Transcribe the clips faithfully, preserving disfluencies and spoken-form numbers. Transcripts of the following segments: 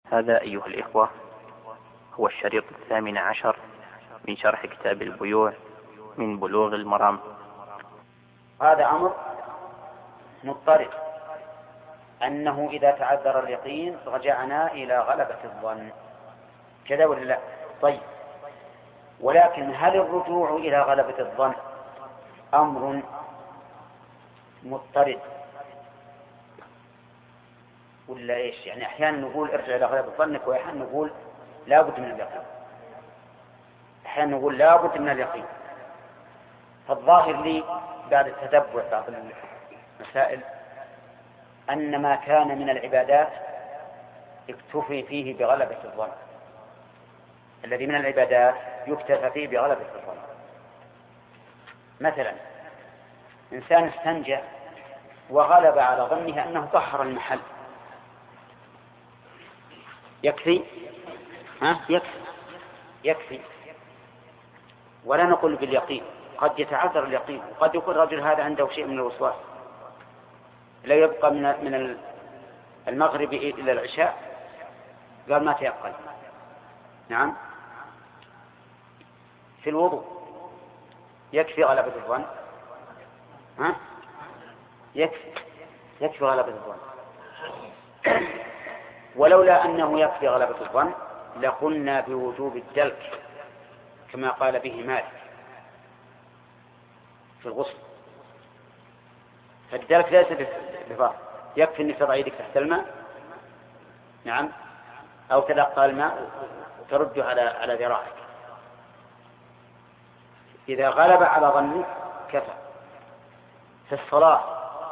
هذا أيها الإخوة هو الشريط الثامن عشر من شرح كتاب البيوع من بلوغ المرام. هذا أمر مضطرد، أنه إذا تعذر اليقين رجعنا إلى غلبة الظن، كذا ولا لا؟ طيب، ولكن هل الرجوع إلى غلبة الظن أمر مضطرد ولا إيش؟ يعني أحيانا نقول ارجع إلى غلبة ظنك، وأحيانا نقول لا بد من اليقين، أحيانا نقول لا بد من اليقين. فالظاهر لي بعد التتبع بعض المسائل أن ما كان من العبادات اكتفي فيه بغلبة الظن، الذي من العبادات يكتفى فيه بغلبة الظن. مثلا إنسان استنجى وغلب على ظنه أنه طهر المحل، يكفي؟ ها؟ يكفي يكفي ولا نقول باليقين، قد يتعذر اليقين، وقد يكون الرجل هذا عنده شيء من الوسواس لا يبقى من من المغرب إلى العشاء، قال ما تيقن. نعم، في الوضوء يكفي غلبة الظن، ها؟ يكفي يكفي غلبة الظن. ولولا أنه يكفي غلبة الظن لقلنا بوجوب الدلك كما قال به مالك في الغسل. فالدلك ليس بفرض، يكفي أن تضع يدك تحت الماء، نعم، أو تلقى الماء وترده على على ذراعك. إذا غلب على ظنك كفى. في الصلاة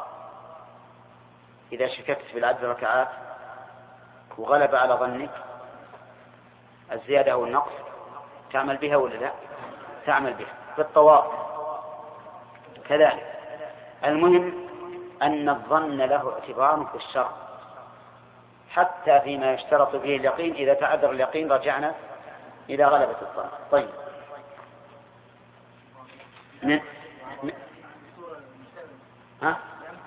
إذا شككت في العدد ركعات وغلب على ظنك الزيادة أو النقص تعمل بها ولا لا؟ تعمل بها. في الطواف كذلك. المهم أن الظن له اعتبار في الشرع، حتى فيما يشترط به اليقين. إذا تعذر اليقين رجعنا إلى غلبة الظن. طيب، من ها؟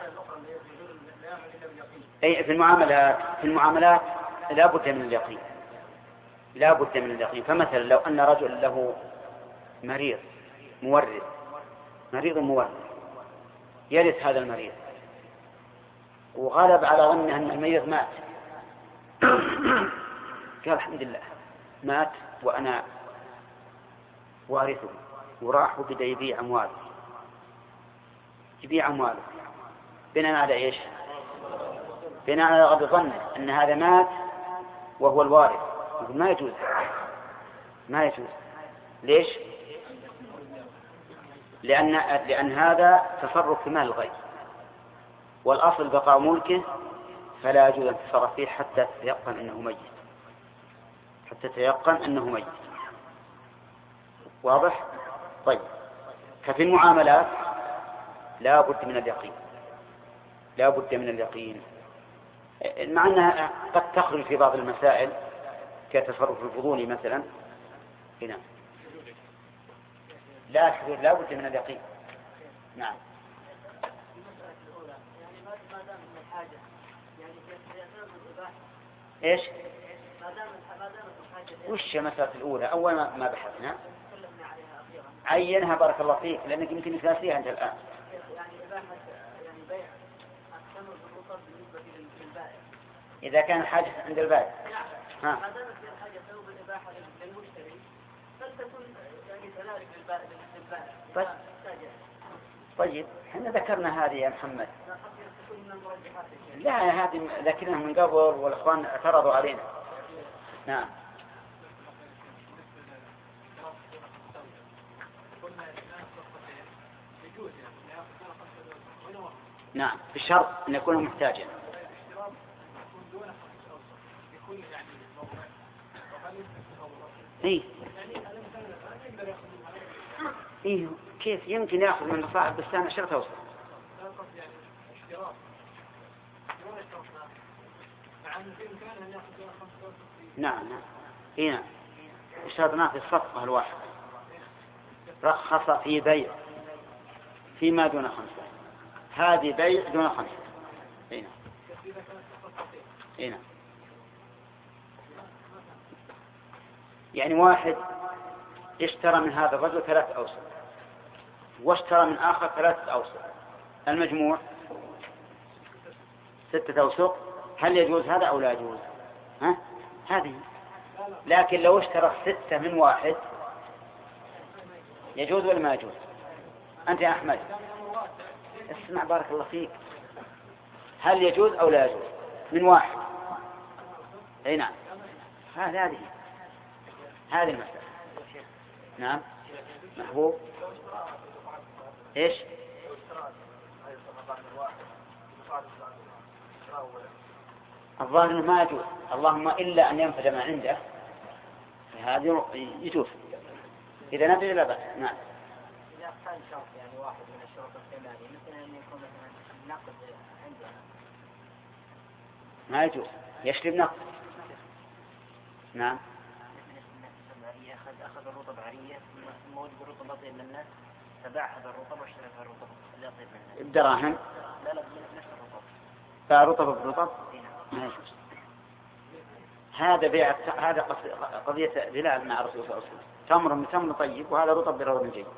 أي في المعاملات في المعاملات لا بد من اليقين، لا بد من اليقين. فمثلا لو أن رجل له مريض مورد، مريض مورد يرث هذا المريض، وغلب على ظنه أن المريض مات، قال الحمد لله مات وأنا وارثه، وراح وبدأ يبيع أمواله، يبيع أمواله بناء على إيش؟ بناء على غلبة ظنه أن هذا مات وهو الوارث. يقول ما يجوز، ما يجوز. ليش؟ لأن لأن هذا تصرف في مال الغير، والأصل بقاء ملكه، فلا يجوز أن تتصرف فيه حتى تتيقن أنه ميت، حتى تتيقن أنه ميت. واضح؟ طيب، ففي المعاملات لا بد من اليقين، لا بد من اليقين، مع أنها قد تخرج في بعض المسائل كتصرف الفضولي مثلا. هنا لا لا بد من اليقين. نعم. ايش؟ وش مسألة الأولى؟ أول ما بحثنا عينها بارك الله فيك، لأنك يمكن نساسيها أنت الآن. إذا كان حاجة عند البائع، ها. ما دامت الحاجة سبب الإباحة للمشتري فلتكن يعني كذلك للبائع. طيب، احنا ذكرنا هذه يا محمد. لا، هذه ذكرناها من قبل والإخوان اعترضوا علينا. نعم. نعم، بشرط أن يكون محتاجا. إيه؟ إيه كيف يمكن يأخذ من صاحب البستان عشرة أوسط؟ نعم نعم. إيه نعم. اشترطنا في الصفقة الواحدة، رخص في بيع فيما دون خمسة، هذه بيع دون خمسة. إيه نعم. إيه نعم. يعني واحد اشترى من هذا الرجل ثلاثة أوسق واشترى من آخر ثلاثة أوسق، المجموع ستة أوسق، هل يجوز هذا أو لا يجوز؟ ها؟ هذه. لكن لو اشترى ستة من واحد يجوز ولا ما يجوز؟ أنت يا أحمد اسمع بارك الله فيك، هل يجوز أو لا يجوز من واحد؟ أي نعم، هذه هذه هذه المسألة. نعم محبوب إيش؟ الظاهر أنه ما يجوز، اللهم إلا أن ينفذ ما عنده، هذا يجوز إذا نفذ لا بأس. نعم. إذا كان شرط يعني واحد من الشروط الثمانية مثل أن يكون مثلا النقد عندنا ما يجوز يشرب نقد. نعم. أخذ أخذ الرطب عرية موجود الرطب أطيب من الناس فباع هذا الرطب واشترى هذا الرطب اللي أطيب من الناس الدراهم. لا لا نفس الرطب. باع رطب برطب ما يجوز. هذا بيع، هذا قضية دلال مع الرسول صلى الله عليه وسلم، تمر من تمر طيب وهذا رطب برطب جيد.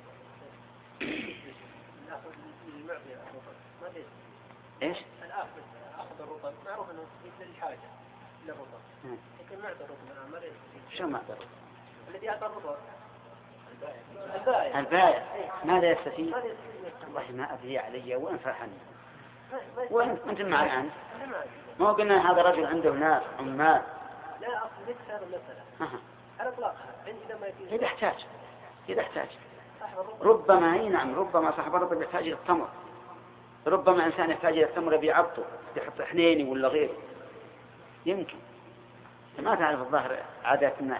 ايش؟ الآخذ أخذ الرطب معروف أنه مثل الحاجة للرطب، لكن معطى الرطب ما ليس. شو معطى الرطب؟ الذي أعطى الرطب البائع. البائع ماذا يستفيد؟ والله ما أدري علي وين فرحني. وين أنتم معي الآن؟ ما قلنا هذا رجل عنده ناس عمال. لا أصل ليس هذا المسألة على إطلاقها عندما ما يكون إذا احتاج إذا احتاج ربما أي نعم ربما صاحب الرطب يحتاج إلى التمر، ربما إنسان يحتاج إلى التمر بيعبطه يحط حنيني ولا غيره يمكن. ما تعرف الظاهر عادات الناس.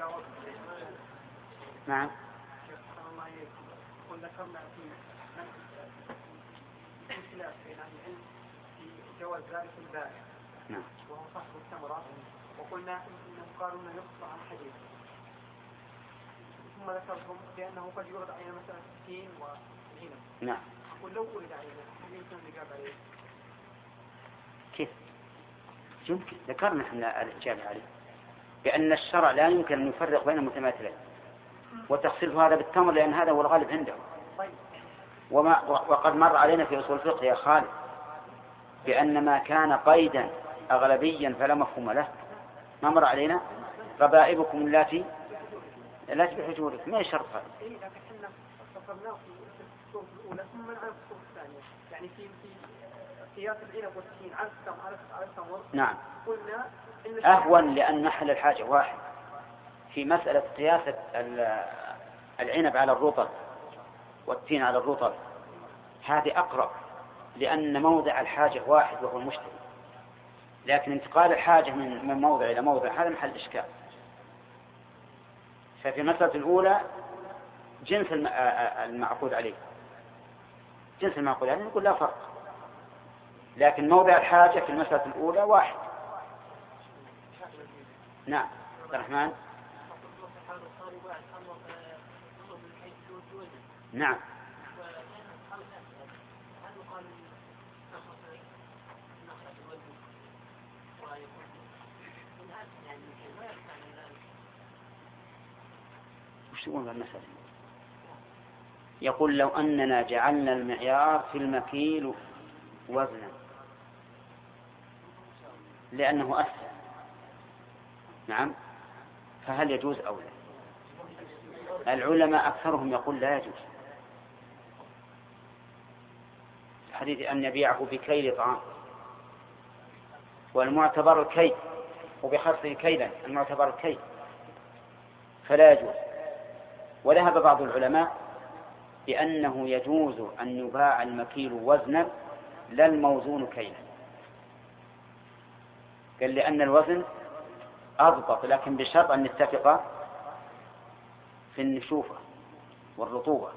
نعم. جواز ذلك البائع نعم. وهو صاحب الثمرة، وقلنا إنهم قالوا أنه يقطع عن حديث، ثم ذكرهم بأنه قد يورد علينا مثلا التين والعنب. نعم. أقول لو ورد علينا هل يمكن الإجابة عليه؟ كيف؟ يمكن ذكرنا احنا الإجابة عليه بأن الشرع لا يمكن أن يفرق بين المتماثلين وتخصيص هذا بالتمر لأن هذا هو الغالب عندهم. وما وقد مر علينا في أصول الفقه يا خالد بأن ما كان قيدا أغلبيا فلا مفهوم له. ما مر علينا ربائبكم التي لا تبيح حجوركم، ما يشرط هذا. لكن احنا فصلناه في الصورة الأولى ثم نعرف الصورة الثانية، يعني في في قياس العنب والتين على التمر على التمر. نعم. قلنا إن أهون لأن محل الحاجة واحد. في مسألة قياس العنب على الرطب والتين على الرطب هذه أقرب لأن موضع الحاجة واحد وهو المشتري، لكن انتقال الحاجة من من موضع إلى موضع هذا محل إشكال. ففي المسألة الأولى جنس المعقود عليه جنس المعقود عليه نقول لا فرق، لكن موضع الحاجة في المسألة الأولى واحد. نعم عبد الرحمن. نعم. وش يقول المسألة؟ يقول لو أننا جعلنا المعيار في المكيل وزنا لأنه أسهل، نعم، فهل يجوز أو لا؟ العلماء أكثرهم يقول لا يجوز، حديث أن يبيعه بكيل طعام والمعتبر الكيل وبخصه كيلا المعتبر الكيل فلا يجوز. وذهب بعض العلماء بأنه يجوز أن يباع المكيل وزنا لا الموزون كيلا، قال لأن الوزن أضبط لكن بشرط أن نتفق في النشوفة والرطوبة.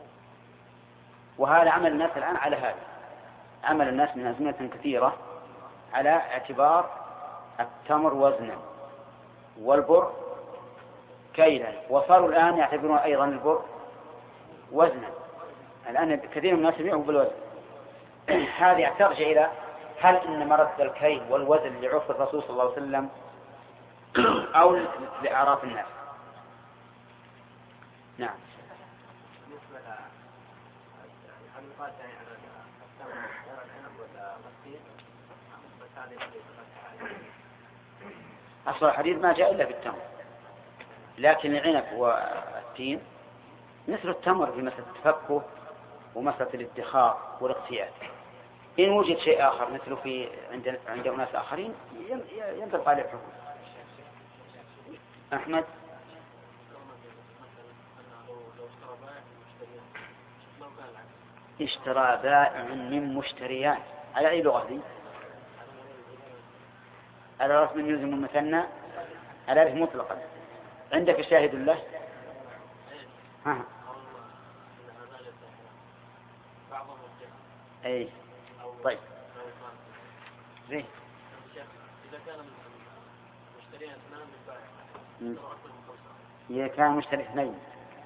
وهذا عمل الناس الآن على هذا، عمل الناس من أزمنة كثيرة على اعتبار التمر وزنا والبر كيلا، وصاروا الآن يعتبرون أيضا البر وزنا. الآن كثير من الناس يبيعوا بالوزن. هذه ترجع إلى هل إن مرد الكيل والوزن لعرف الرسول صلى الله عليه وسلم أو لأعراف الناس. نعم. بالنسبة ل هل يقال يعني على الثمر غير العنب ولا التين؟ بس هذه أصل الحديث ما جاء إلا بالتمر، لكن العنب والتين مثل التمر في مسألة التفكه ومسألة الادخار والاقتياد. إن وجد شيء آخر مثله في عند عند أناس آخرين ينطبق عليه الحكم. أحمد. اشترى بائع من مشتريان على أي لغة دي؟ على رسم يلزم المثنى على رسم مطلقا. عندك شاهد له؟ ها. أي. طيب. زين. إذا كان مشتريان اثنان بالبائع. إذا كان مشتري اثنين.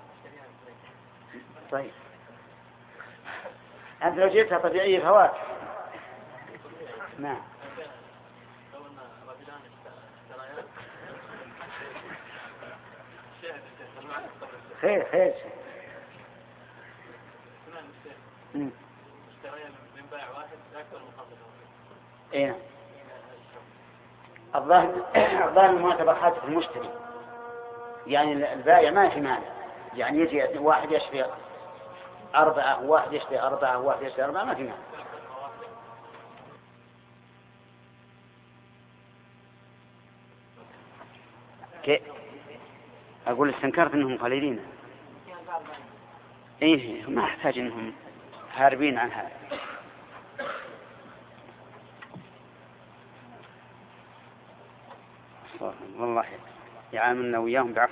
طيب. أنت لو جئتها طبيعية فوات. نعم. خير خير. اشتريا من بائع واحد أكثر من خمسة. إيه. الظاهر الظاهر المعتبر حاجة المشتري، يعني البائع ما في مانع، يعني يجي واحد يشتري أربعة وواحد يشتري أربعة وواحد يشتري أربعة ما في مانع. كي أقول استنكرت أنهم قليلين. إيه ما أحتاج أنهم هاربين عن هذا. والله يعاملنا وياهم بعفو.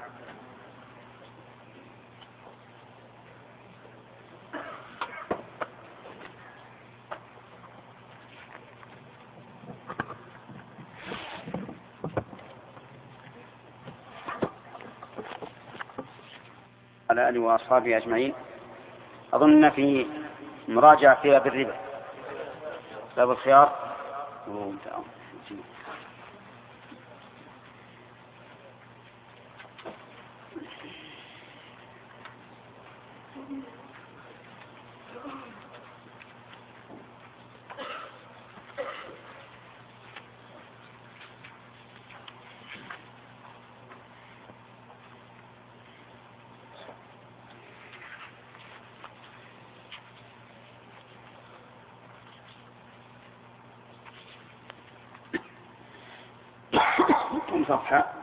على آله وأصحابه أجمعين. أظن في مراجعة فيها بالربا باب الخيار. صفحة.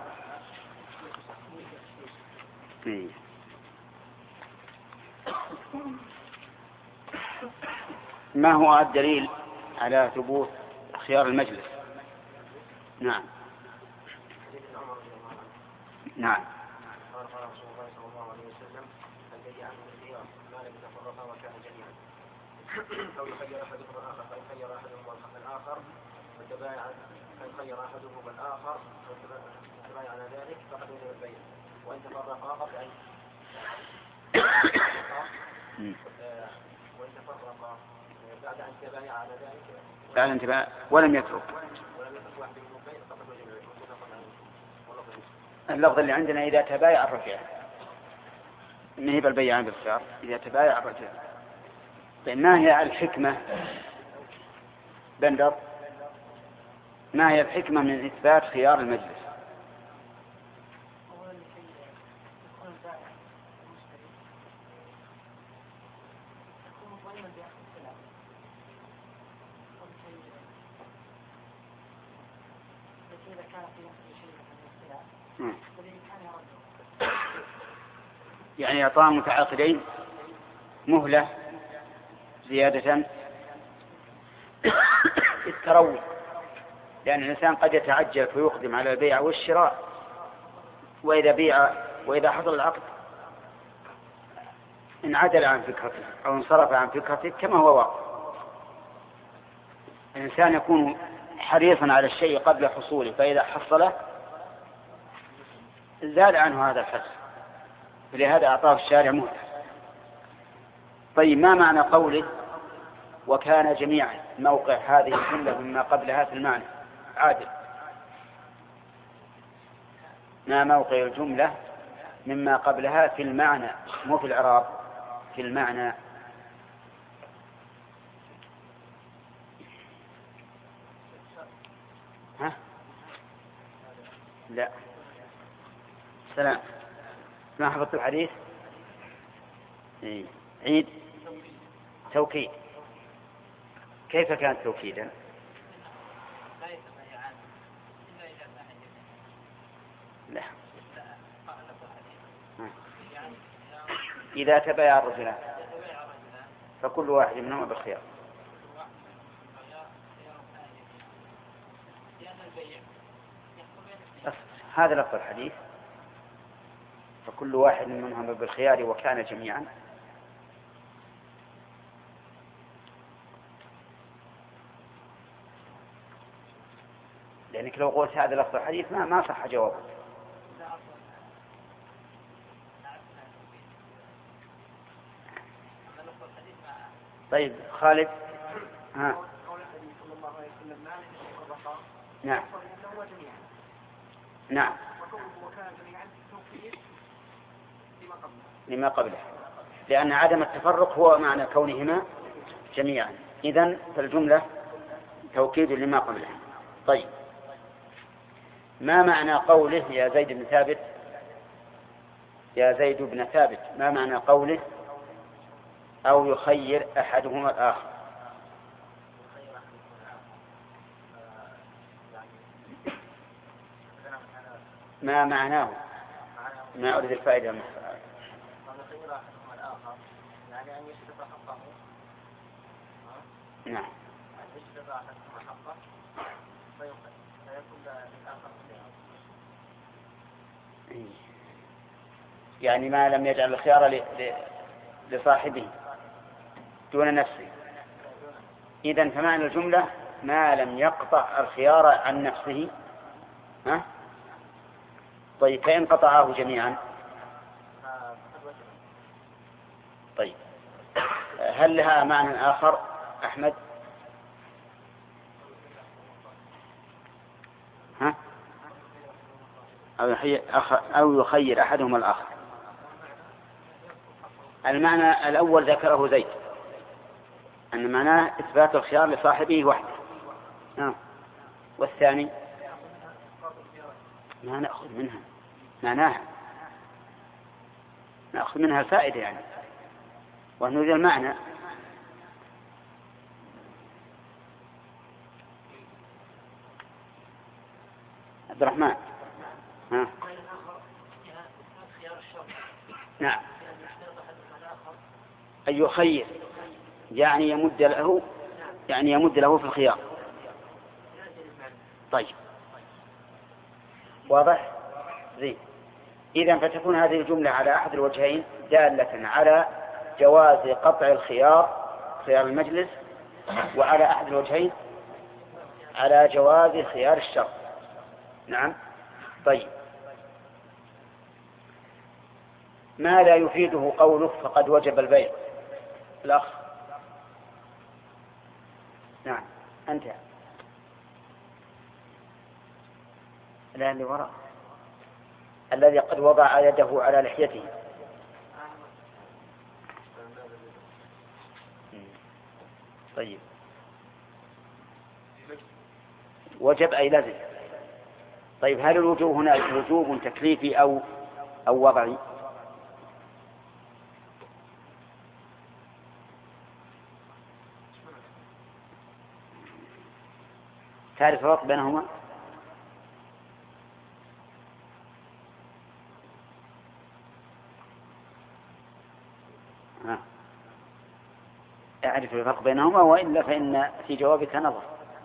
ما هو الدليل على ثبوت خيار المجلس؟ نعم نعم. قال قال رسول الله صلى الله عليه وسلم البيعان بالخيار ما لم يتفرقا وكان جميعا أو يخير أحدهم الآخر فإن خير أحدهم الآخر والتبايع فإن خير أحدهم الآخر والتبايع على ذلك فقد وجب البيع وإن تفرقا قبل أن وإن تفرقا بعد أن تبايع على ذلك بعد أن تبايع ولم يترك ولم يترك واحد منهم البيع فقد وجب البيع. اللفظ اللي عندنا إذا تبايع الرجع من هي بالبيعان بالخيار إذا تبايع الرجع. ما هي الحكمة بندر؟ ما هي الحكمة من إثبات خيار المجلس؟ يعني إعطاء متعاقدين مهلة زيادة التروي، لأن الإنسان قد يتعجل فيقدم على البيع والشراء، وإذا بيع وإذا حصل العقد انعدل عن فكرته أو انصرف عن فكرته كما هو واقع. الإنسان يكون حريصا على الشيء قبل حصوله، فإذا حصله زال عنه هذا الحس، فلهذا أعطاه الشارع مهلة. طيب ما معنى قوله وكان جميعا؟ موقع هذه الجملة مما قبلها في المعنى عادل. ما موقع الجملة مما قبلها في المعنى مو في الإعراب، في المعنى. ها؟ لا. سلام. ما حفظت الحديث؟ إيه. عيد. توكيد. كيف كان توكيدا؟ لا. إذا تبايع الرجلان فكل واحد منهما بالخيار. هذا لفظ الحديث، فكل واحد منهما بالخيار وكان جميعا. لأنك لو قلت هذا لفظ الحديث ما ما صح جوابه. طيب خالد. ها. نعم. نعم. لما قبله، لأن عدم التفرق هو معنى كونهما جميعا. إذن فالجملة توكيد لما قبله. طيب، ما معنى قوله يا زيد بن ثابت يا زيد بن ثابت ما معنى قوله أو يخير أحدهما الآخر؟ ما معناه؟ ما أريد الفائدة من يعني أن يسلب حقه. نعم. أن يسلب أحدهما حقه فيكون للآخر خيار. يعني ما لم يجعل الخيار لصاحبه دون نفسه. إذن فمعنى الجملة ما لم يقطع الخيار عن نفسه. ها؟ طيب، فإن قطعاه جميعا؟ طيب، هل لها معنى آخر أحمد؟ ها؟ أو يخير أحدهما الآخر. المعنى الأول ذكره زيد، أن معناه إثبات الخيار لصاحبه وحده. آه. والثاني ما نأخذ منها معناها، نأخذ منها الفائدة يعني، ونريد المعنى. عبد الرحمن. ها. نعم. أن يخير يعني يمد له يعني يمد له في الخيار. طيب، واضح؟ زين. إذن فتكون هذه الجملة على أحد الوجهين دالة على جواز قطع الخيار خيار المجلس، وعلى أحد الوجهين على جواز خيار الشرط. نعم. طيب، ما لا يفيده قوله فقد وجب البيع؟ الأخ. نعم. أنت الآن اللي وراء الذي قد وضع يده على لحيته. طيب، وجب أي لازم. طيب، هل الوجوب هنا وجوب تكليفي أو أو وضعي؟ تعرف الفرق بينهما؟ ها. أعرف الفرق بينهما، وإلا فإن في جوابك نظر.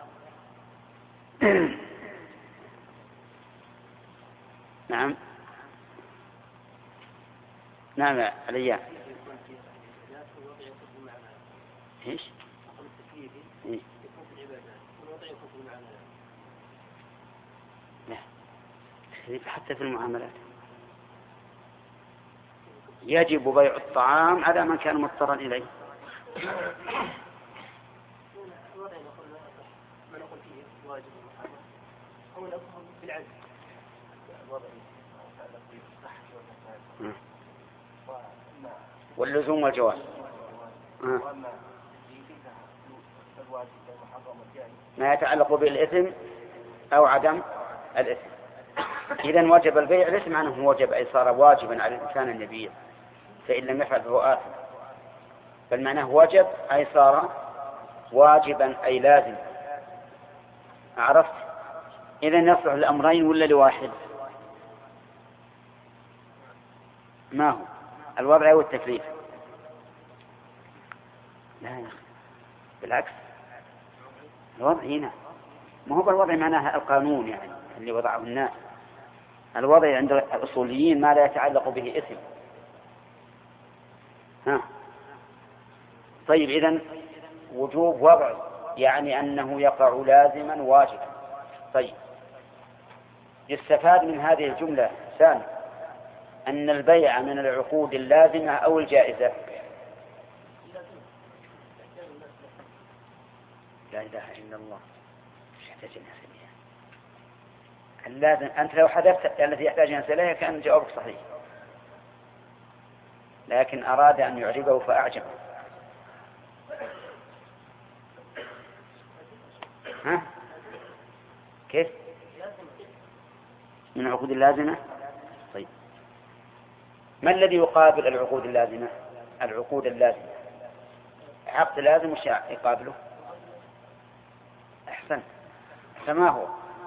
نعم. نعم عليا. ايش؟ إيه؟ لا، حتى في المعاملات يجب بيع الطعام على من كان مضطرا إليه. واللزوم والجواز. آه. ما يتعلق بالإثم أو عدم الإثم. إذن وجب البيع ليس معناه وجب أي صار واجبا على الإنسان أن يبيع، فإن لم يفعل فهو آثم، بل معناه وجب أي صار واجبا أي لازم. عرفت؟ إذن يصلح الأمرين ولا لواحد؟ ما هو الوضع أو التكليف؟ لا يا أخي بالعكس، الوضع هنا ما هو بالوضع معناها القانون يعني اللي وضعه الناس. الوضع عند الأصوليين ما لا يتعلق به إثم. ها طيب، إذن وجوب وضع يعني أنه يقع لازما واجبا. طيب، يستفاد من هذه الجملة ثاني أن البيع من العقود اللازمة أو الجائزة. لا إله إلا الله، مش يحتاج إليها اللازم. أنت لو حذفت التي يحتاج إليها كان جوابك صحيح، لكن أراد أن يعربه فأعجبه. ها كيف من العقود اللازمة؟ طيب، ما الذي يقابل العقود اللازمة؟ العقود اللازمة عقد لازم وش يقابله؟ أحسن، فما هو؟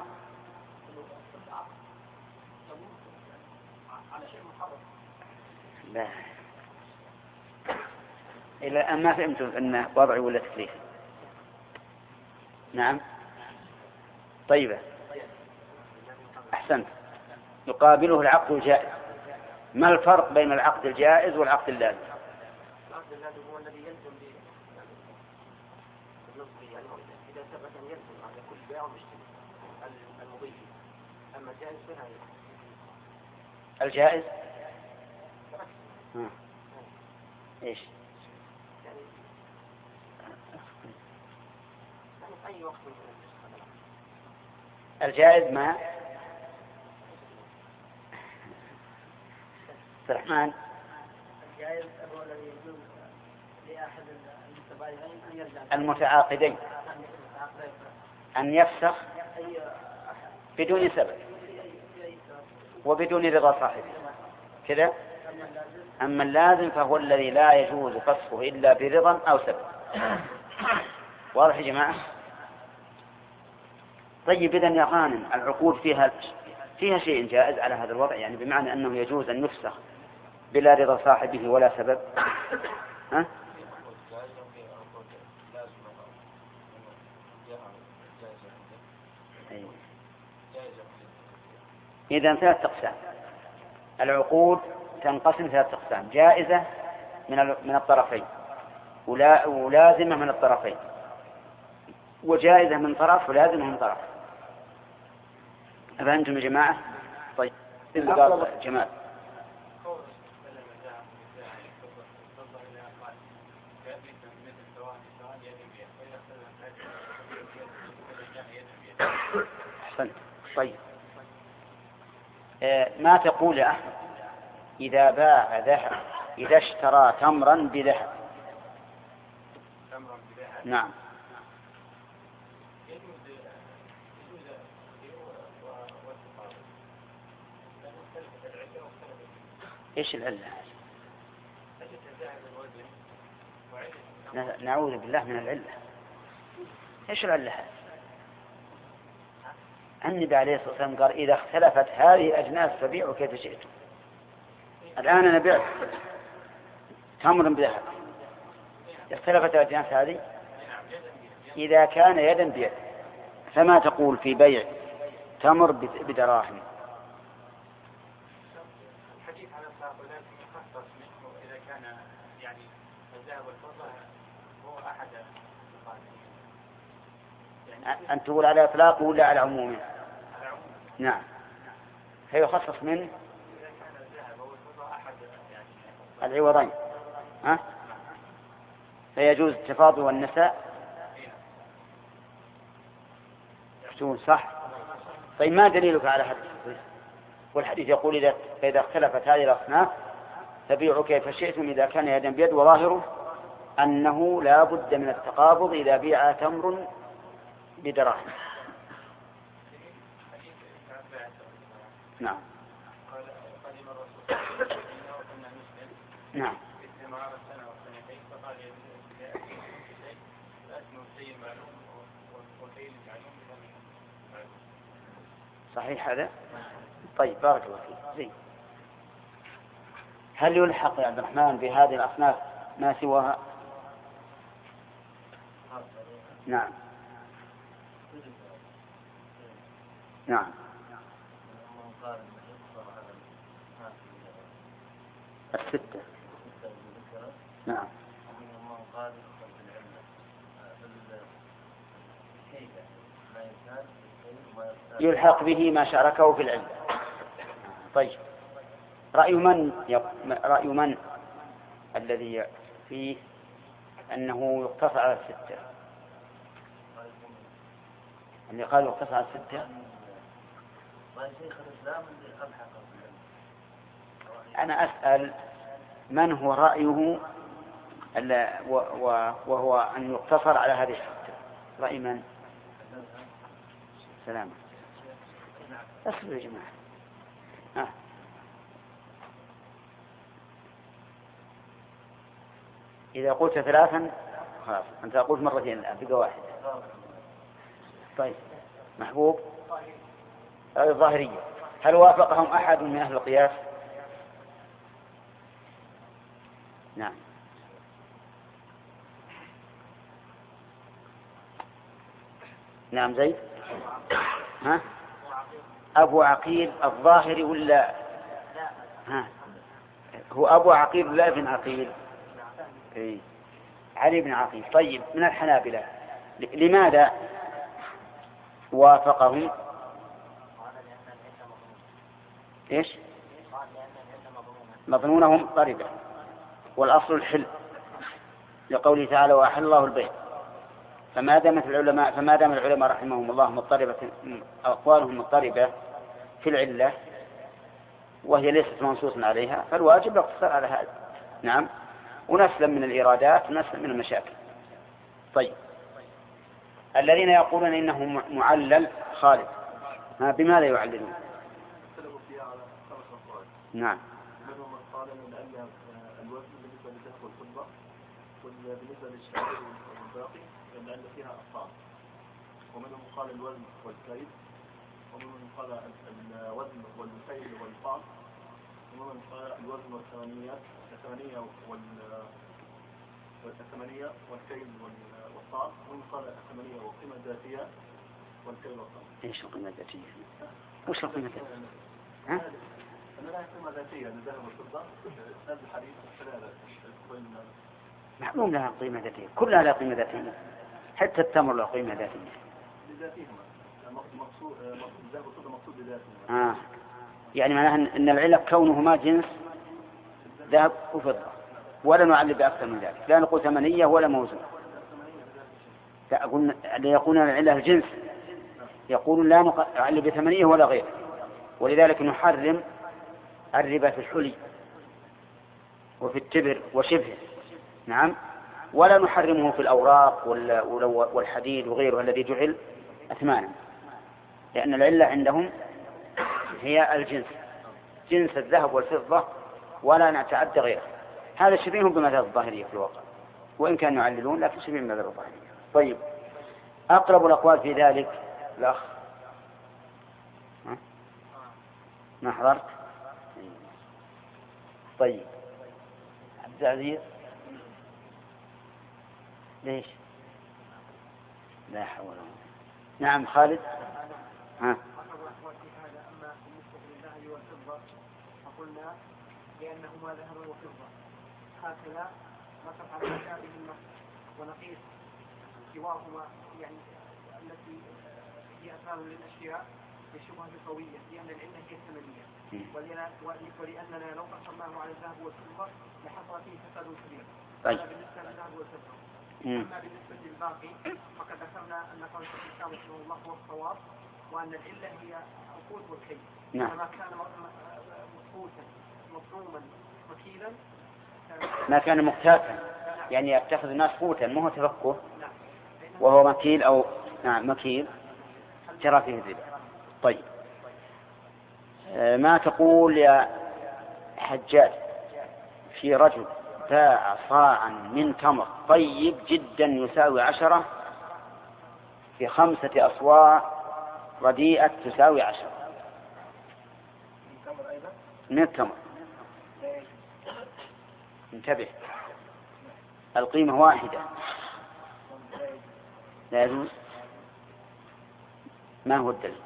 لا، إلى الآن ما فهمت أنه وضعي ولا تكليف. نعم طيب، أحسنت، يقابله العقد الجائز. ما الفرق بين العقد الجائز والعقد اللازم؟ العقد اللازم هو الذي يلزم بالنصب، يعني إذا ثبت أن يلزم على كل بيع ومشتري المضي. أما الجائز فلا يلزم. الجائز ها. إيش؟ يعني أي وقت الجائز ما الرحمن. الجائز هو الذي يجوز لأحد المتبايعين أن يرجع المتعاقدين أن يفسخ بدون سبب وبدون رضا صاحبه كذا. أما اللازم فهو الذي لا يجوز فسخه إلا برضا أو سبب. واضح يا جماعة؟ طيب، إذن يا غانم العقود فيها فيها شيء جائز على هذا الوضع، يعني بمعنى أنه يجوز أن يفسخ بلا رضا صاحبه ولا سبب. ها؟ إذن ثلاث أقسام. العقود تنقسم ثلاث أقسام: جائزة من من الطرفين، ولازمة من الطرفين، وجائزة من طرف ولازمة من طرف. أفهمتم يا جماعة؟ طيب، جمال. أحسنت. طيب، ما تقول يا أحمد إذا باع ذهب، إذا اشترى تمرا بذهب؟ نعم. إيش العلة؟ نعوذ بالله من العلة. إيش العلة؟ النبي عليه الصلاة والسلام قال إذا اختلفت هذه الأجناس فبيعوا كيف شئتم. الآن أنا بعت تمر بذهب، اختلفت الأجناس هذه، إذا كان يدا بيد، فما تقول في بيع تمر بدراهم؟ الحديث على الصحابة لكن يخصص منه إذا كان يعني الذهب والفضة هو أحد يعني أن تقول على إطلاقه ولا على عمومه؟ نعم، فيخصص منه العوضين. ها؟ فيجوز التفاضل والنساء. شو صح؟ طيب، ما دليلك على هذا الحديث؟ والحديث يقول إذا إذا اختلفت هذه الأصناف فبيعوا كيف شئتم إذا كان يدا بيد، وظاهره أنه لا بد من التقابض إذا بيع تمر بدراهم. نعم نعم صحيح هذا. طيب بارك الله فيك. زين. هل يلحق يا عبد الرحمن بهذه الأصناف ما سواها؟ نعم نعم الستة. نعم يلحق به ما شاركه في العلم. طيب رأي من يق... رأي من الذي فيه أنه يقتصر على الستة؟ اللي قال يقتصر على الستة أنا أسأل من هو رأيه وهو أن يقتصر على هذه الستة. رأي من؟ سلام. أصبروا يا جماعة. آه. إذا قلت ثلاثا خلاص أنت قلت مرتين الآن بقى واحد. طيب محبوب هذه الظاهرية، هل وافقهم أحد من أهل القياس؟ نعم نعم زيد. ها أبو عقيل الظاهري ولا ها هو أبو عقيل ولا ابن عقيل؟ إيه. علي بن عقيل. طيب من الحنابلة لماذا وافقهم؟ إيش؟ مضمونهم ضربة والأصل الحل لقوله تعالى وأحل الله البيع. فما دامت العلماء فما دام العلماء رحمهم الله مضطربة أقوالهم مضطربة في العلة وهي ليست منصوصا عليها فالواجب الاقتصار على هذا. نعم ونسلم من الإيرادات ونسلم من المشاكل. طيب الذين يقولون إنه معلل خالد ها بماذا يعللون؟ نعم منهم من قال ان العله الوزن بالنسبه للذهب والفضه وبالنسبه للشعير والباقي لان العله فيها اقسام، ومنهم قال الوزن والكيل، ومنهم قال الوزن والكيل والفاض، ومنهم قال الوزن والثمانيات الثمانيه والثمانيه والكيل والفاض، ومنهم قال الثمانيه والقيمه الذاتيه والكيل والفاض. ايش القيمه الذاتيه؟ وش القيمه الذاتيه؟ ها؟ أنا لا أحكم ذاتية للذهب والفضة هذا الحديث الثلاثة معلوم لها قيمة ذاتية، كلها لها قيمة ذاتية، حتى التمر له قيمة ذاتية. لذاتهما مقصود الذهب والفضة مقصود لذاتهما. آه يعني معناها أن العلة كونهما جنس ذهب وفضة ولا نعلل بأكثر من ذلك، لا نقول ثمنية ولا موزون. لا أقول يقولون العلة الجنس يقولون لا نعلل بثمنية ولا غير، ولذلك نحرم الربا في الحلي وفي التبر وشبهه. نعم ولا نحرمه في الأوراق والحديد وغيره الذي جعل أثمانا، لأن العلة عندهم هي الجنس جنس الذهب والفضة ولا نتعدى غيره. هذا شبيه بمذهب الظاهرية في الواقع وإن كانوا يعللون لكن شبيه بمذهب الظاهرية. طيب أقرب الأقوال في ذلك الأخ ما حضرت؟ طيب عبد العزيز ليش؟ لا حول ولا قوة. نعم خالد. ها أما بالنسبة للذهب والفضة فقلنا لأنهما ذهب وفضة هكذا نقف على مشابه ونقيس سواهما يعني التي هي أثار للأشياء بشبهة قوية لأن العلة هي الثمنية ولأننا لو قسمناه على الذهب والفضة لحصل فيه فساد كبير. طيب. هذا بالنسبة للذهب والفضة. أما بالنسبة للباقي فقد ذكرنا أن قول الإسلام رحمه الله هو الصواب وأن العلة هي القوت والكيل. نعم. فما كان مقوتا مصروما وكيلا ما كان مكتافا يعني يتخذ الناس قوتا ما هو تفقه وهو مكيل أو نعم مكيل جرى فيه الربا. طيب ما تقول يا حجاج في رجل باع صاعا من تمر طيب جدا يساوي عشرة في خمسة أصواع رديئة تساوي عشرة من التمر. انتبه القيمة واحدة لا يجوز. ما هو الدليل؟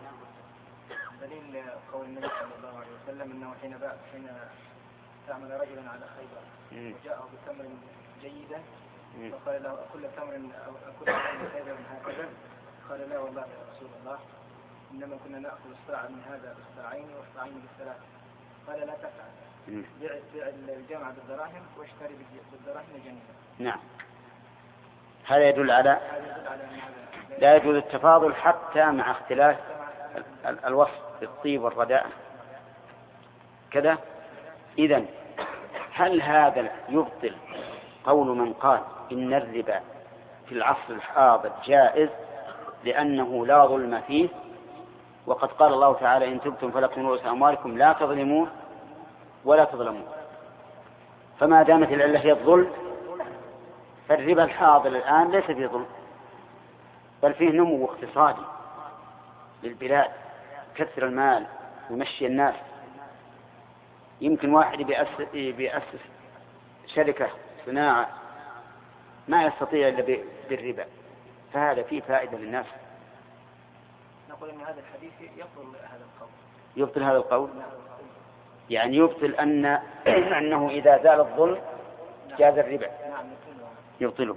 دليل قول النبي صلى الله عليه وسلم انه حين باع حين تعمل رجلا على خيبر وجاءه بتمر جيدا فقال له كل تمر او كل تمر خيبر هكذا قال لا والله يا رسول الله انما كنا ناخذ الساعه من هذا بالساعين والساعين بالثلاث. قال لا تفعل بيع بيع الجامعه بالدراهم واشتري بالدراهم جنيها. نعم هذا يدل على لا يجوز التفاضل حتى مع اختلاف الوصف بالطيب والرداء كذا. إذن هل هذا يبطل قول من قال إن الربا في العصر الحاضر جائز لأنه لا ظلم فيه وقد قال الله تعالى إن تبتم فلكم رؤوس أموالكم لا تظلمون ولا تظلمون. فما دامت العلة هي الظلم فالربا الحاضر الآن ليس فيه ظلم بل فيه نمو اقتصادي للبلاد كثر المال ومشي الناس. يمكن واحد بيأسس, بيأسس شركة صناعة ما يستطيع إلا بالربا فهذا فيه فائدة للناس. نقول أن هذا الحديث يبطل هذا القول. يبطل هذا القول يعني يبطل أن أنه إذا زال الظلم جاز الربا يبطله.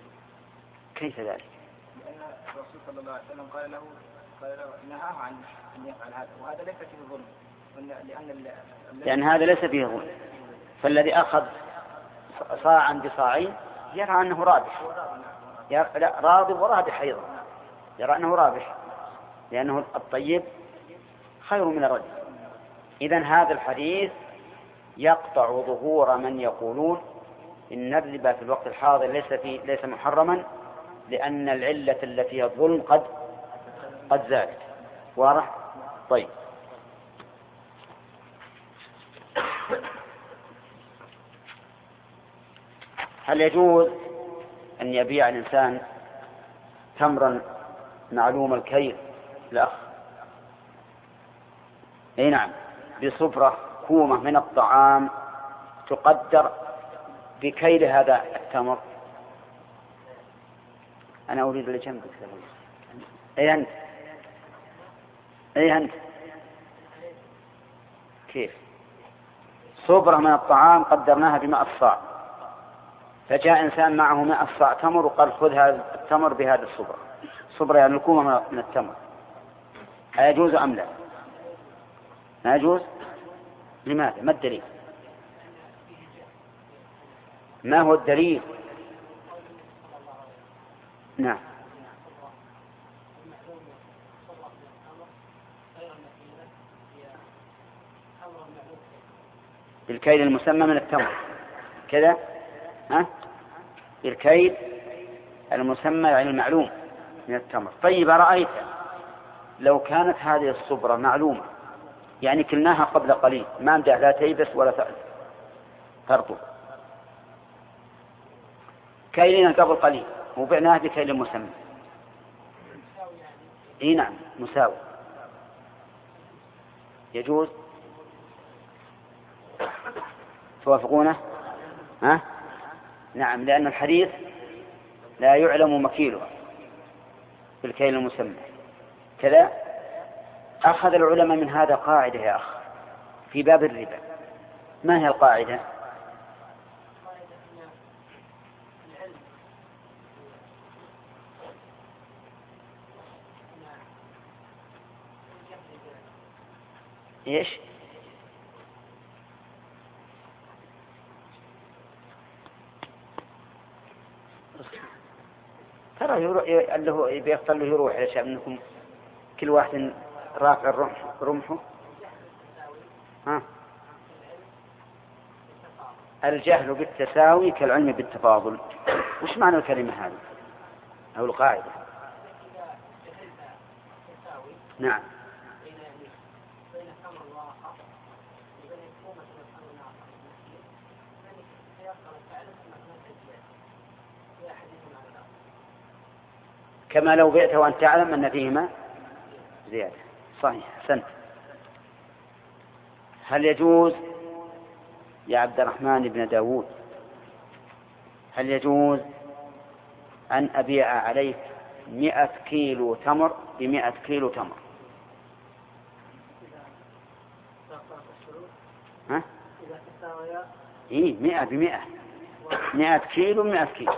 كيف ذلك؟ لأن الرسول صلى الله عليه وسلم قال له قال له نهاه عن أن يفعل هذا وهذا ليس فيه ظلم لأن لأن هذا ليس فيه ظلم. فالذي أخذ صاعا بصاعين يرى أنه رابح لا راضي ورابح أيضا يرى أنه رابح لأنه الطيب خير من الرديء. إذن هذا الحديث يقطع ظهور من يقولون إن الربا في الوقت الحاضر ليس في ليس محرما لأن العلة التي هي الظلم قد قد زالت. واضح؟ طيب هل يجوز أن يبيع الإنسان تمرا معلوم الكيل الأخ؟ أي نعم بصفرة كومة من الطعام تقدر بكيل هذا التمر. أنا أريد اللي جنبك. أي أنت أي أنت كيف صبرة من الطعام قدرناها بماء الصاع فجاء إنسان معه ماء الصاع تمر وقال خذ هذا التمر بهذا الصبرة. صبرة يعني الكومة من التمر أيجوز أم لا؟ ما يجوز. لماذا؟ ما الدليل؟ ما هو الدليل؟ نعم بالكيل المسمى من التمر كذا ها بالكيل المسمى يعني المعلوم من التمر. طيب رأيت لو كانت هذه الصبرة معلومة يعني كلناها قبل قليل ما مدع لا تيبس ولا ترطب كيلنا قبل قليل وبعناه بكيل مسمى. اي نعم مساوي يجوز. توافقونه؟ ها؟ نعم لأن الحديث لا يعلم مكيله بالكيل المسمى كذا. أخذ العلماء من هذا قاعدة يا أخ في باب الربا. ما هي القاعدة؟ إيش؟ ترى اللي هو بيختار له يروح علشان أنكم كل واحد رافع الرمح رمحه. ها الجهل بالتساوي كالعلم بالتفاضل. وش معنى الكلمة هذه أو القاعدة؟ نعم. كما لو بعت وأن تعلم أن فيهما زيادة. صحيح، أحسنت. هل يجوز يا عبد الرحمن بن داود، هل يجوز أن أبيع عليك مئة كيلو تمر بمئة كيلو تمر؟ ها؟ إيه، مئة بمئة، مئة كيلو بمئة كيلو.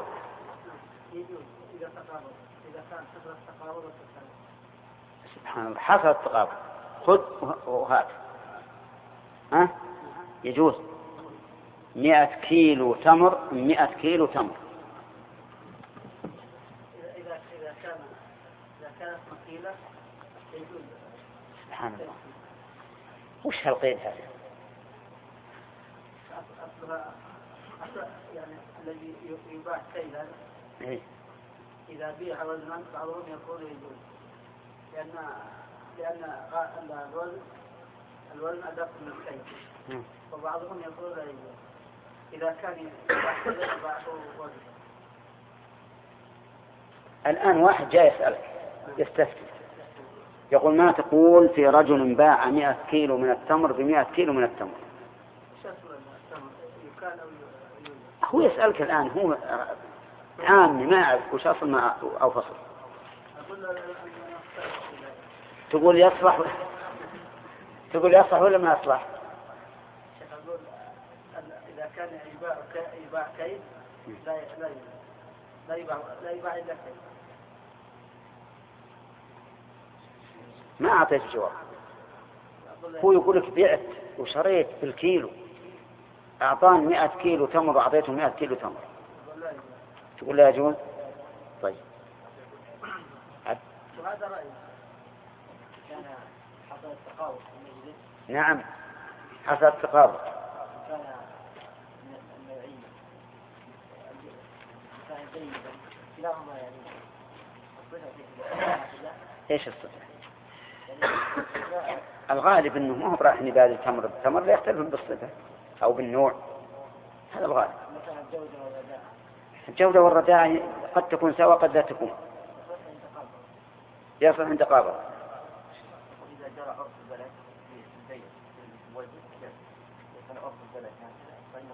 سبحان الله، حصل التقابل، خذ وهات. ها؟ يجوز مئة كيلو تمر مئة كيلو تمر. إذا إذا كان إذا كانت مقيلة يجوز. سبحان الله، وش هالقيد هذا؟ أصلها أصل يعني الذي يباع كيلا إيه؟ إذا بيع وزنا بعضهم يقول يجوز، لأن لأن الوزن الوزن أدق من الكيل، وبعضهم يقول لا يجوز إذا كان يباع وزن. الآن واحد جاي يسألك يستفتي، يقول ما تقول في رجل باع مئة كيلو من التمر بمئة كيلو من التمر؟ هو يسألك الآن، هو عامي ما أعرف وش أصل ما أو فصل. تقول يصلح تقول يصلح ولا ما يصلح؟ إذا كان يباع يباع كيل لا لا لا يباع لا يباع إلا كيل. ما أعطيت جواب. هو يقول لك بعت وشريت بالكيلو، أعطاني مئة كيلو تمر وأعطيته مئة كيلو تمر، تقول لا يجوز؟ طيب وهذا رأيي. كان حصل التقابل في المجلس. نعم، حصل التقابل. كان النوعين كان جيدا كلاهما يعني ايش الصفة؟ الغالب انه ما هو راح نبادل التمر بالتمر، لا يختلف بالصفة او بالنوع، هذا الغالب. مثلا الجودة والرداء. الجودة والرداء قد تكون سواء قد لا تكون، يصل عند تقابل. إذا جرى عرف البلد في البيت في الوزن يكون عرف البلد فإنه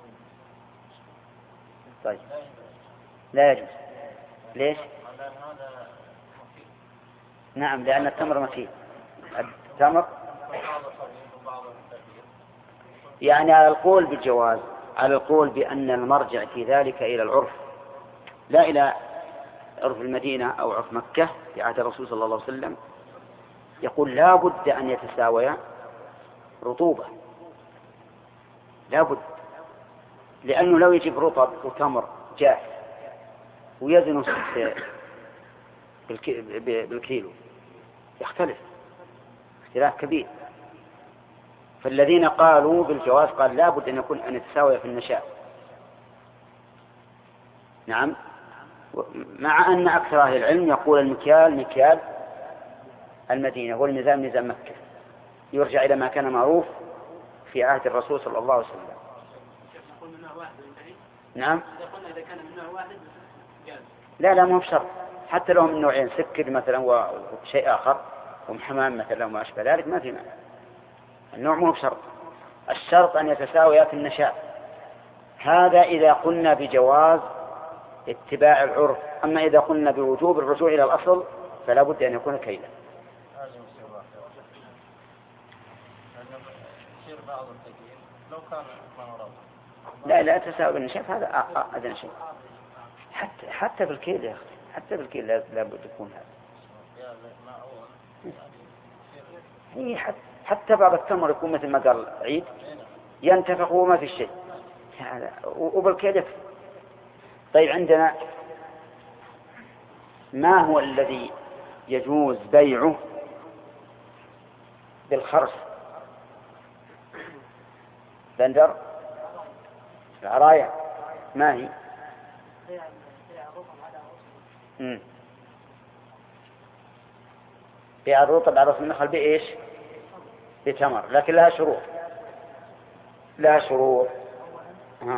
طيب لا يجوز. ليش؟ نعم، لأن التمر مكين. التمر يعني على القول بالجواز، على القول بأن المرجع في ذلك إلى العرف لا إلى عرف المدينة أو عرف مكة في عهد الرسول صلى الله عليه وسلم. يقول لا بد أن يتساويا رطوبة، لا بد، لأنه لو يجيب رطب وتمر جاف ويزن بالكيلو يختلف اختلاف كبير. فالذين قالوا بالجواز قال لا بد أن يكون أن يتساوي في النشاء. نعم، مع أن أكثر أهل العلم يقول المكيال مكيال المدينة والميزان ميزان مكة، يرجع إلى ما كان معروف في عهد الرسول صلى الله عليه وسلم. نعم، إذا كان من نوع واحد لا لا مو بشرط، حتى لو من نوعين سكر مثلا وشيء آخر ومحمام مثلا وما أشبه ذلك ما في معنى. النوع مو بشرط، الشرط أن يتساويا في النشاء. هذا إذا قلنا بجواز اتباع العرف، أما إذا قلنا بوجوب الرجوع إلى الأصل فلا بد أن يكون كيلا. لا لا تساوي بالنشاء، هذا أدنى شيء. حتى حتى بالكيل يا أخي، حتى بالكيل لا بد يكون هذا. هي حتى حتى بعض التمر يكون مثل ما قال عيد ينتفخ وما في شيء، وبالكيل يكفي. طيب عندنا ما هو الذي يجوز بيعه بالخرص؟ بندر العراية ما هي؟ مم. بيع الرطب على رأس النخل بإيش؟ بتمر، لكن لها شروط. لها شروط. ها.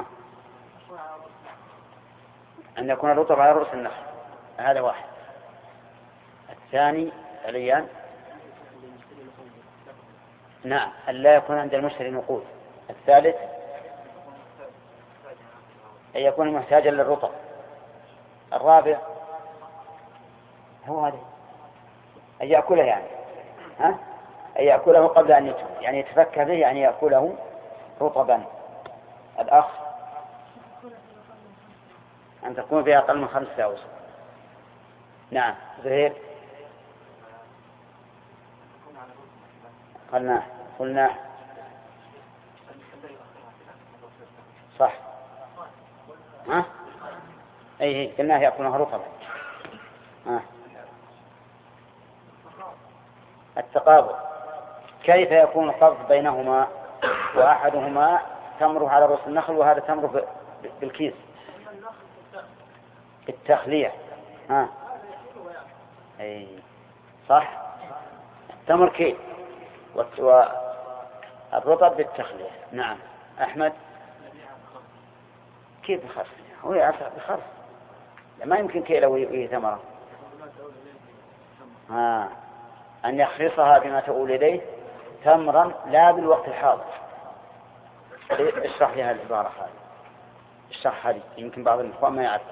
أن يكون الرطب على رأس النخل، هذا واحد. الثاني عليان نعم أن لا يكون عند المشتري نقود. الثالث أن يكون محتاجا للرطب. الرابع هو هذا أن يأكله يعني ها أن يأكله قبل أن يتم، يعني يتفكى به، يعني يأكله رطبا. الأخ أن تكون فيها أقل من خمسة أوسط. نعم زهير قلنا قلنا صح ها أي قلنا يأكلها رطبا. ها التقابض كيف يكون القبض بينهما وأحدهما تمره على رؤوس النخل وهذا تمره بالكيس بالتخلية. ها أي صح التمر كيف والرطب بالتخلية. نعم أحمد كيف بخرف؟ هو يعرف بخرف ما يمكن كيلو ويه ثمرة. ها أن يخلصها بما تقول إليه تمرا لا بالوقت الحاضر. اشرح لها العبارة هذه، اشرح هذه يمكن بعض الإخوان ما يعرف.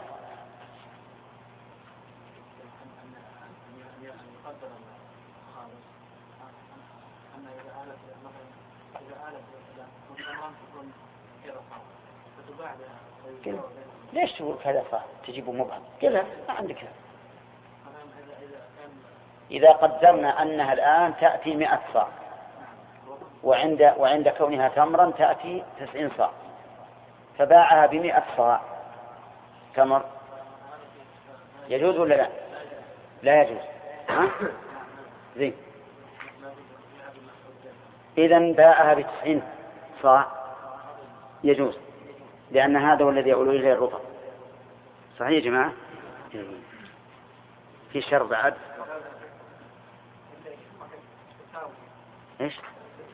ليش تقول كذا صح تجيبه مبهم؟ كذا ما عندك. إذا قدرنا أنها الآن تأتي مئة صاع وعند وعند كونها تمرا تأتي تسعين صاع فباعها بمئة صاع تمر يجوز ولا لا؟ لا يجوز. ها زين إذن باعها بتسعين صاع يجوز لأن هذا هو الذي يقول إليه الرطب. صحيح يا جماعة؟ في شر بعد إيش؟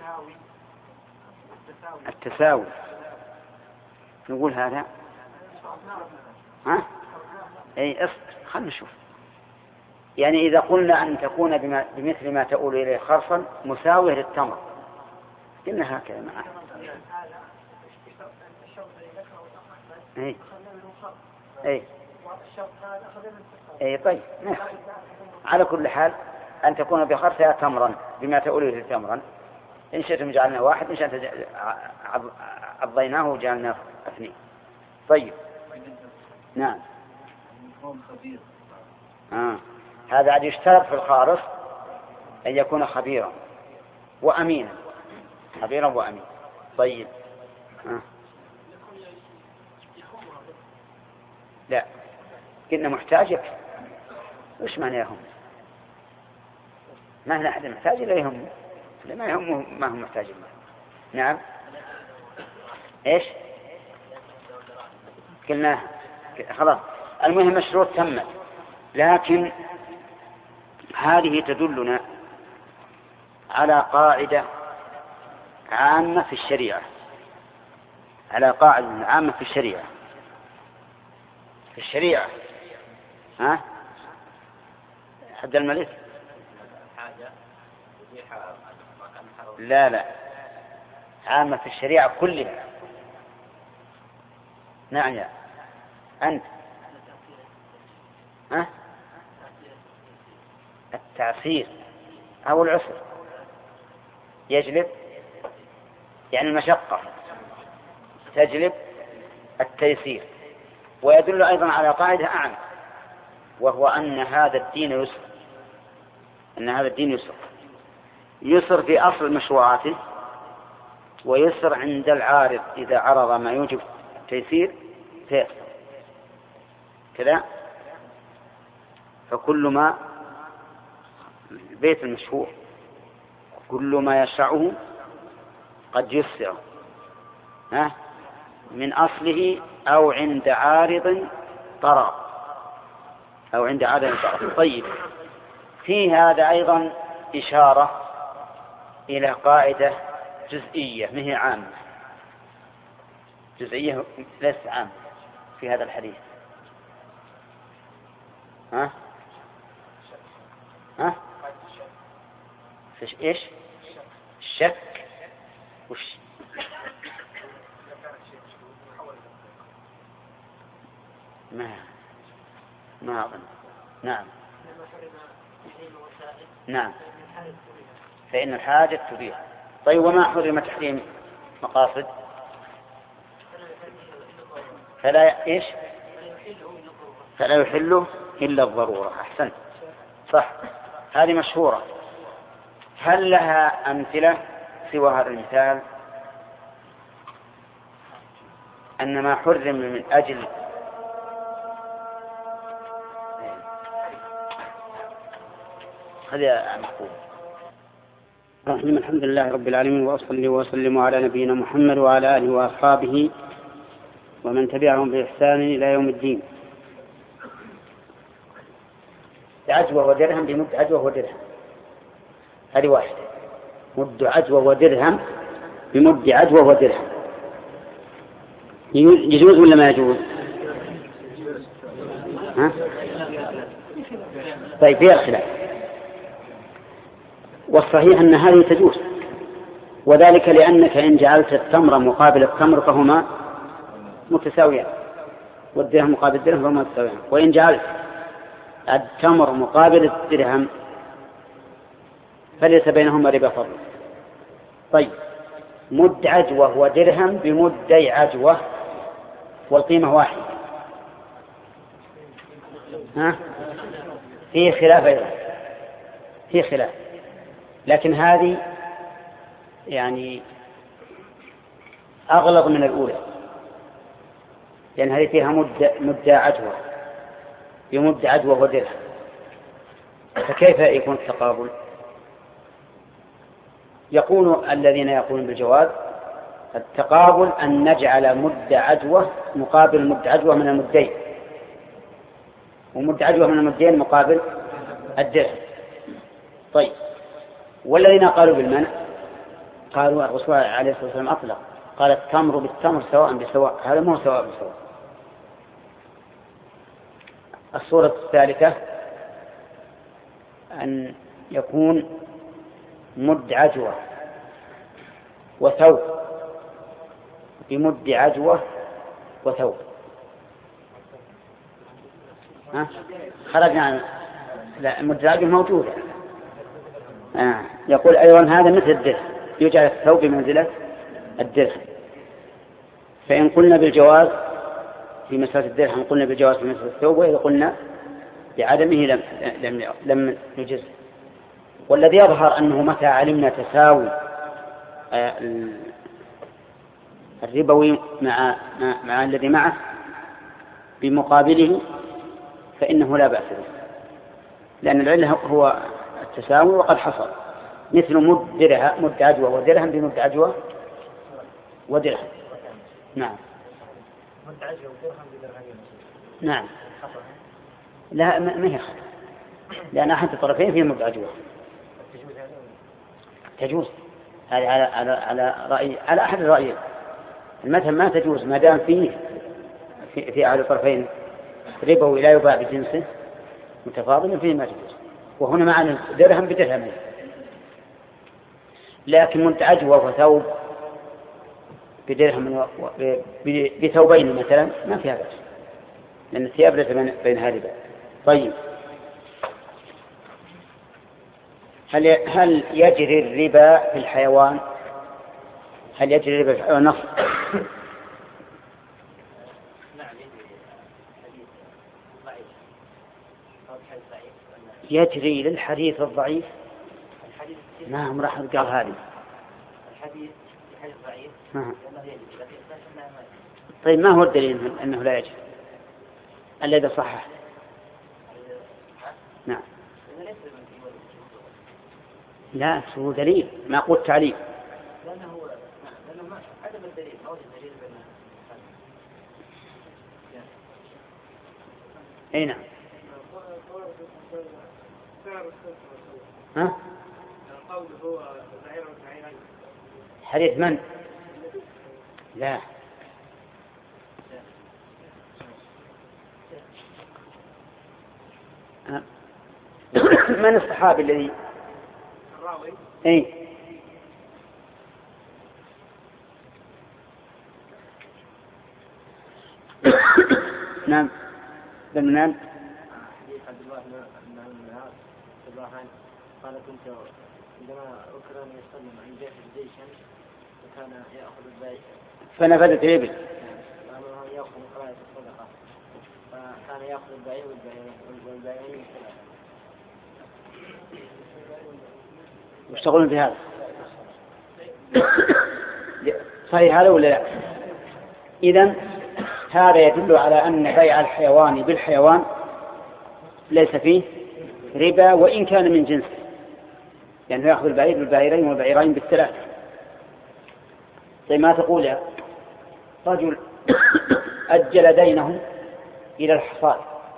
التساوي نقول هذا ها؟ أي أصل خلنا نشوف. يعني إذا قلنا أن تكون بما بمثل ما تقول إليه خرصا مساوية للتمر قلنا هكذا معه. أي أي أي طيب على كل حال أن تكون بخرصها تمرا بما تقول إليه تمرا. إن شئتم جعلنا واحد إن شئتم عضيناه وجعلنا اثنين. طيب نعم آه. هذا عاد يشترط في الخارص أن يكون خبيرا وأمينا. خبيرا وأمين. طيب آه. لا قلنا محتاجك وش معنى يهم؟ ما هنا أحد محتاج إلا يهم ما يهم ما هم محتاجين. نعم إيش قلنا خلاص المهم الشروط تمت. لكن هذه تدلنا على قاعدة عامة في الشريعة على قاعدة عامة في الشريعة في الشريعة ها حد الملك لا لا عامة في الشريعة كلها. نعم يا أنت ها التعسير أو العسر يجلب يعني المشقة تجلب التيسير. ويدل أيضا على قاعدة أعم وهو أن هذا الدين يسر أن هذا الدين يسر يسر في أصل مشروعاته ويسر عند العارض إذا عرض ما يوجب التيسير فيسر كذا. فكل ما بيت المشروع كل ما يشرعه قد يسر ها من أصله أو عند عارض طرأ أو عند عارض طرأ. طيب، في هذا أيضا إشارة إلى قاعدة جزئية مهي عامة، جزئية ليست عامة في هذا الحديث. ها؟ ها؟ إيش؟ الشك وش؟ ما ما أظن. نعم نعم، فإن الحاجة تبيح. طيب، وما حرم تحريم مقاصد؟ فلا إيش؟ فلا يحله إلا الضرورة. أحسنت، صح، هذه مشهورة. هل لها أمثلة سوى هذا المثال؟ أن ما حرم من أجل هذا محفوظ. الرحيم. الحمد لله رب العالمين، وأصلي وأسلم على نبينا محمد وعلى آله وأصحابه ومن تبعهم بإحسان إلى يوم الدين. عجوة ودرهم بمد عجوة ودرهم، هذه واحدة. مد عجوة ودرهم بمد عجوة ودرهم، يجوز ولا ما يجوز؟ ها؟ طيب، فيها خلاف، والصحيح أن هذه تجوز، وذلك لأنك إن جعلت التمر مقابل التمر فهما متساويان، والدرهم مقابل الدرهم فهما متساويان. وإن جعلت التمر مقابل الدرهم فليس بينهما ربا فضل. طيب، مد عجوة ودرهم بمدي عجوة والقيمة واحدة، ها؟ فيه خلاف أيضا، فيه خلاف، لكن هذه يعني أغلظ من الأولى، لأن هذه فيها مد مد عجوة بمد عجوة ودرهم، فكيف يكون التقابل؟ يقول الذين يقولون بالجواز التقابل أن نجعل مد عجوة مقابل مد عجوة من المدين، ومد عجوة من المدين مقابل الدرهم. طيب، والذين قالوا بالمنع قالوا الرسول عليه الصلاة والسلام أطلق، قال التمر بالتمر سواء بسواء، هذا مو سواء بسواء. الصورة الثالثة أن يكون مد عجوة وثوب بمد عجوة وثوب. ها؟ خرجنا عن لا، مد عجوة موجودة. آه. يقول أيضا هذا مثل الدرهم، يجعل الثوب بمنزلة الدرهم. فإن قلنا بالجواز في مسألة الدرهم قلنا بالجواز في مسألة الثوب، وإذا قلنا بعدمه لم لم لم نجز. والذي يظهر أنه متى علمنا تساوي الربوي مع مع الذي معه بمقابله فإنه لا بأس به، لأن العلة هو التساوي وقد حصل، مثل مد درهم مد عجوة ودرهم بمد عجوة ودرهم. نعم. مد عجوة ودرهم بدرهمين. نعم. لا، ما هي خطأ، لأن أحد الطرفين فيه مد عجوة. تجوز هذه على على على رأي على أحد الرأيين. المذهب ما تجوز ما دام فيه في في أحد الطرفين ربوي لا يباع بجنسه متفاضل فيه ما تجوز. وهنا معنى درهم بدرهمين. لكن مد عجوة وثوب بدرهم بثوبين مثلا ما فيها بأس، لأن الثياب ليس بينها ربا. طيب، هل هل يجري الربا في الحيوان؟ هل يجري الربا في الحيوان؟ نص. يجري للحديث الضعيف. نعم، راح قال هذه الحديث الحديث ضعيف. نعم. طيب، ما هو الدليل أنه لا يجري الذي صحح؟ نعم. لا، هو دليل، ما قلت تعليل. لأنه لأنه عدم الدليل، أو الدليل أي نعم. ها؟ حديث من؟ لا. من الصحابي الذي الراوي؟ اي نعم. بمنان حديث عبد الله بن عبد الله قال كنت عندما أكرم يسلم عن جيش جيشا وكان يأخذ البيع فنفذت الإبل وأمره أن يأخذ من قرائة الصدقة فكان يأخذ البيع والبيعين ثلاثة. يشتغلون في هذا. صحيح هذا ولا لا؟ إذن هذا يدل على أن بيع الحيوان بالحيوان ليس فيه ربا وإن كان من جنسه، يعني يأخذ البعير بالبعيرين والبعيرين بالثلاث. زي ما تقول يا رجل أجل دينه إلى الحصاد،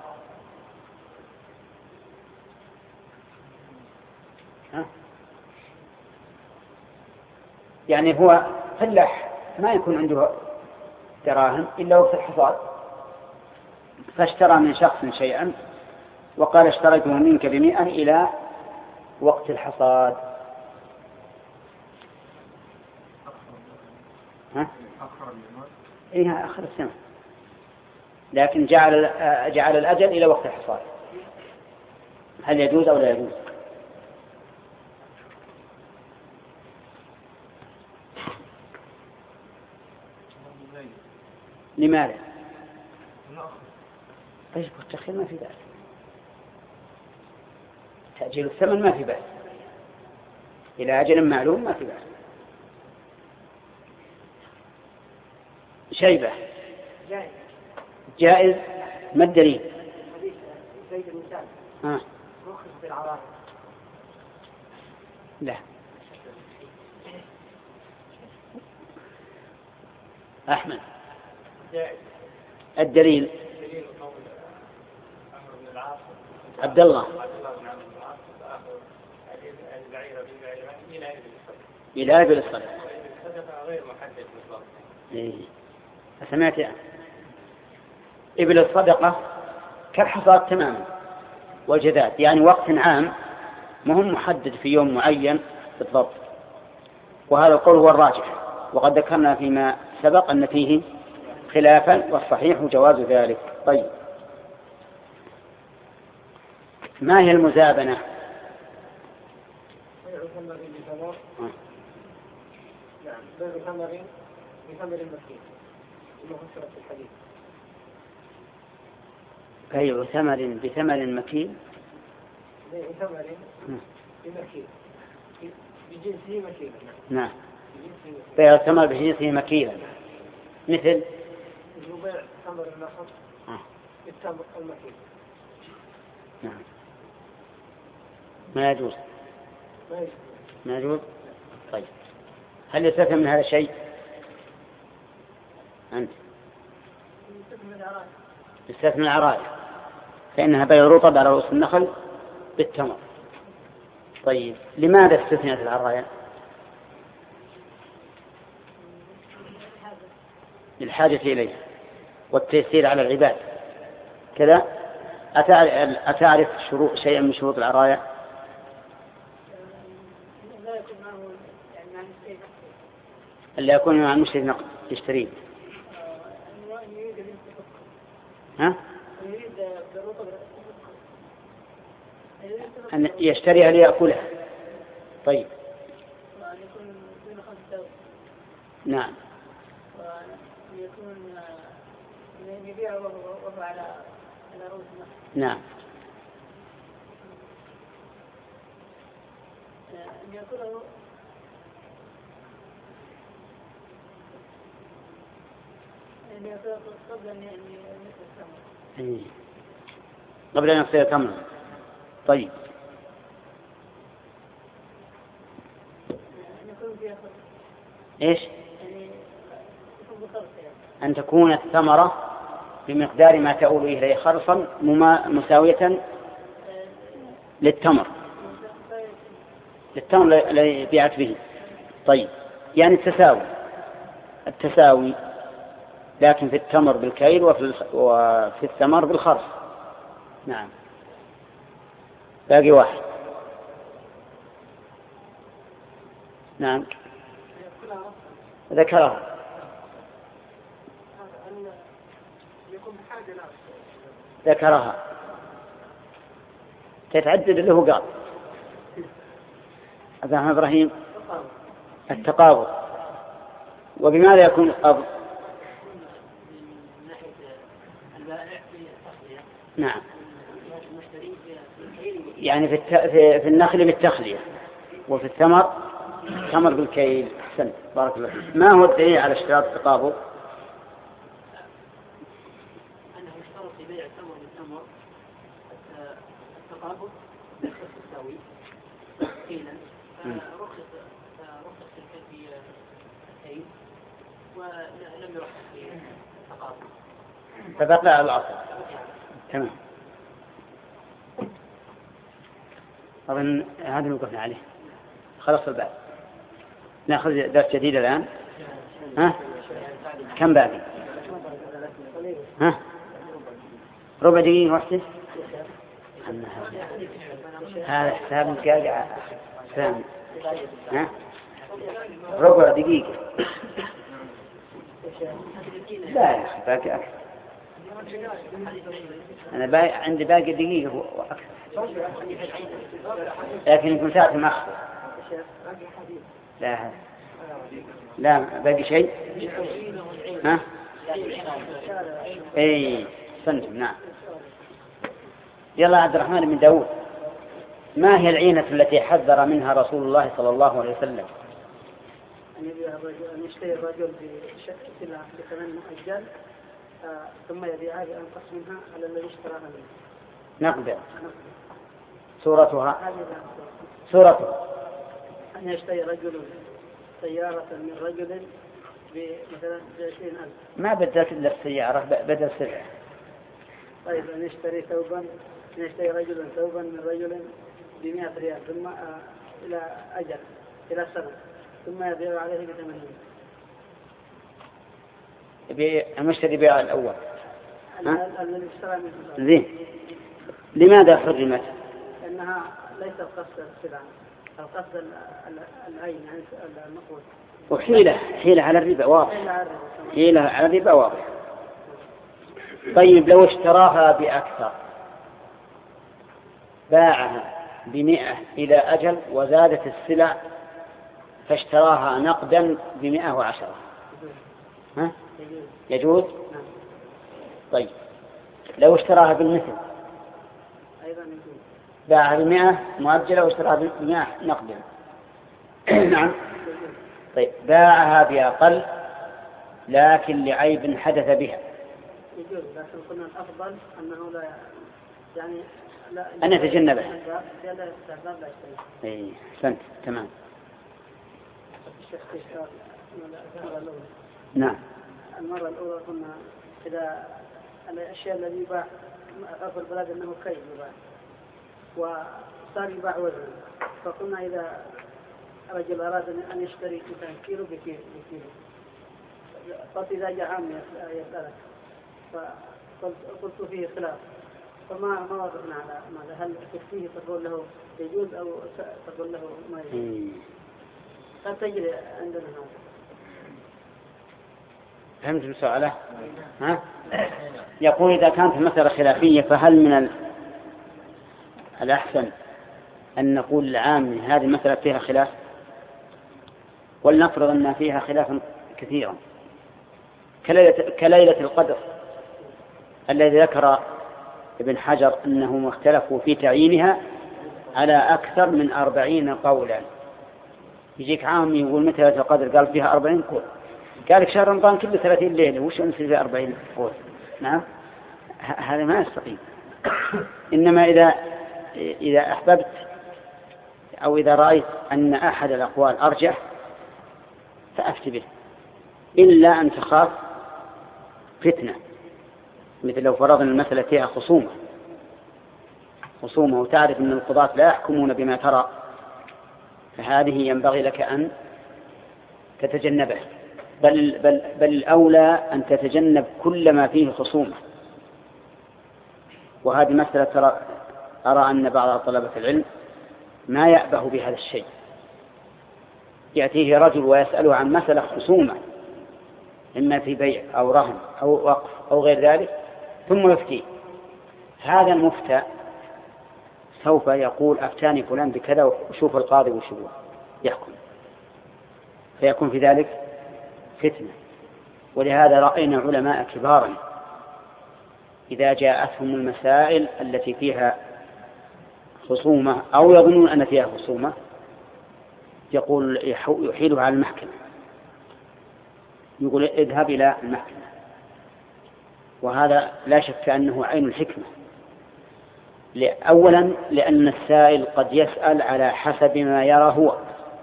ها؟ يعني هو فلاح ما يكون عنده دراهم إلا وقت الحصاد، فاشترى من شخص شيئا وقال اشتريته منك بمئة إلى وقت الحصاد. ها؟ إيه أخر السنة، لكن جعل جعل الأجل إلى وقت الحصاد. هل يجوز أو لا يجوز؟ لماذا؟ طيب والتأخير ما في بأس، تأجيل الثمن ما في بأس، إلى أجل معلوم ما في بأس. شيبة جائز. جائز. ما الدليل؟ حديث زيد بن سعد ها؟ رخص في العراق. لا. أحمد جائز. الدليل؟ دليل قول عمرو بن العاص عبد الله عبد الله بن عمرو بن العاص فأخذ البعير بالبعير إلى إبل الصدقة. إلى إبل الصدقة. الصدقة غير محدد بالضبط. إيه. سمعت يعني. إبل الصدقة كالحصاد تماما والجذاذ، يعني وقت عام مهم محدد في يوم معين بالضبط، وهذا القول هو الراجح، وقد ذكرنا فيما سبق أن فيه خلافا والصحيح جواز ذلك. طيب ما هي المزابنة؟ بيع ثمر بثمر. نعم بيع ثمر بثمر المسكين المفسرة في الحديث. بيع ثمر بثمر مكيل. بيع ثمر بمكيل بجنسه مكيلا. نعم بيع ثمر بجنسه مكيلا مثل بيع ثمر النخل بالتمر المكيل. نعم ما يجوز. ما يجوز. ما يجوز. طيب هل يستثنى من هذا الشيء؟ أنت يستثنى العرايا فإنها بيع رطب على رؤوس النخل بالتمر. طيب لماذا استثنت العرايا؟ للحاجة إليها والتيسير على العباد كذا. أتعرف شروط شيئا من شروط العرايا؟ اللي يكون مع المشتري نقد يشتريه. ها؟ أن يشتريها ليأكلها. طيب نعم يكون يبيع وهو على على رؤوس النخل. نعم أن يأكله أن يأكله قبل أن يصير تمر. قبل أن يصير تمر. طيب أن يكون فيها خبز. إيش؟ يعني يكون أن تكون الثمرة بمقدار ما تؤول إليه خرصا مساوية للتمر للتمر الذي بيعت به. طيب يعني التساوي التساوي لكن في التمر بالكيل وفي وفي الثمر بالخرص. نعم. باقي واحد. نعم ذكرها. ذكرها تتعدد له قال أبا إبراهيم التقابض. وبماذا يكون القبض؟ نعم يعني في, الت... في... في النخل بالتخلية وفي الثمر ثمر بالكيل. أحسنت بارك الله فيك. ما هو الدليل على اشتراط التقابض؟ أنه يشترط في بيع التمر بالتمر التقابض التساوي قيلا رخص رخص في الكيل ولم يرخص في التقابض فبقى على الأصل. تمام. أظن هذا المقفنا عليه. خلص الباب. نأخذ درس جديد الآن. ها؟ كم باقي؟ ها؟ ربع دقيقة واحدة. هذا حساب مقاقع ثاني. ها؟ ربع دقيقة. لا يا أخي باقي أكثر. أنا باقي عندي باقي دقيقة وأكثر. لكن يكون ساعة مأخذ. لا لا باقي شيء. ها؟ إيه سنتم. نعم. يلا عبد الرحمن بن داود، ما هي العينة التي حذر منها رسول الله صلى الله عليه وسلم؟ أن يبيع الرجل أن يشتري الرجل بسلعة بثمن مؤجل ثم يبيعها بأنقص منها على الذي اشتراها منه. نقبل. صورتها صورتها أن يشتري رجل سيارة من رجل بمثلا عشرين ألف. ما بدلت إلا السيارة بدل سلعة. طيب أن يشتري ثوبا أن يشتري رجل ثوبا من رجل بمئة ريال ثم آه إلى أجل إلى سنة ثم يبيع عليه بثمانين. المشتري بيع الأول الذي اشترى منه. زين. لماذا حرمت؟ لأنها ليس القصد السلعة القصد العين يعني المقود. وحيلة حيلة على الربا واضح. حيلة على الربا واضح. طيب لو اشتراها بأكثر باعها بمئة إلى أجل وزادت السلع فاشتراها نقدا بمئة وعشرة ها؟ يجوز؟ طيب لو اشتراها بالمثل باعها بمئة مؤجلة واشتراها بمئة نقدا نعم. طيب باعها بأقل لكن لعيب حدث بها يجوز، لكن قلنا الأفضل أنه لا يعني لا أن يتجنبها. إيه أحسنت تمام. نعم. المرة الأولى قلنا إذا الأشياء التي يباع في البلاد أنه كيل يباع وصار يباع وزن، فقلنا إذا رجل أراد أن يشتري مثلا كيلو بكيلو بكيلو قلت إذا جاء عام يسألك فقلت فيه خلاف فما ما وافقنا على ماذا هل تكفيه تقول له يجوز أو تقول له ما يجوز. قد تجري عندنا هذا. فهمت السؤال؟ ها؟ يقول إذا كانت المسألة خلافية فهل من ال... الأحسن أن نقول العام هذه المسألة فيها خلاف ولنفرض أن فيها خلافا كثيرا كليلة, كليلة القدر الذي ذكر ابن حجر أنهم اختلفوا في تعيينها على أكثر من أربعين قولا. يجيك عام يقول متى ليلة القدر قال فيها أربعين قول، قال لك شهر رمضان كله ثلاثين ليلة وش نصير فيها أربعين قول؟ نعم هذا ما يستقيم. إنما إذا إذا أحببت أو إذا رأيت أن أحد الأقوال أرجح فأفتي به إلا أن تخاف فتنة، مثل لو فرضنا المسألة فيها خصومة خصومة وتعرف أن القضاة لا يحكمون بما ترى، فهذه ينبغي لك أن تتجنبه، بل, بل, بل الأولى أن تتجنب كل ما فيه خصومة. وهذه مسألة ترى أرى أن بعض طلبة العلم ما يأبه بهذا الشيء، يأتيه رجل ويسأله عن مسألة خصومة إما في بيع أو رهن أو وقف أو غير ذلك ثم يفتيه. هذا المفتى سوف يقول أفتاني فلان بكذا وشوف القاضي وشوف يحكم، فيكون في ذلك فتنة. ولهذا رأينا علماء كبارا إذا جاءتهم المسائل التي فيها خصومة أو يظنون أن فيها خصومة يقول يحيلها على المحكمة، يقول اذهب إلى المحكمة. وهذا لا شك أنه عين الحكمة، أولا لأن السائل قد يسأل على حسب ما يرى هو،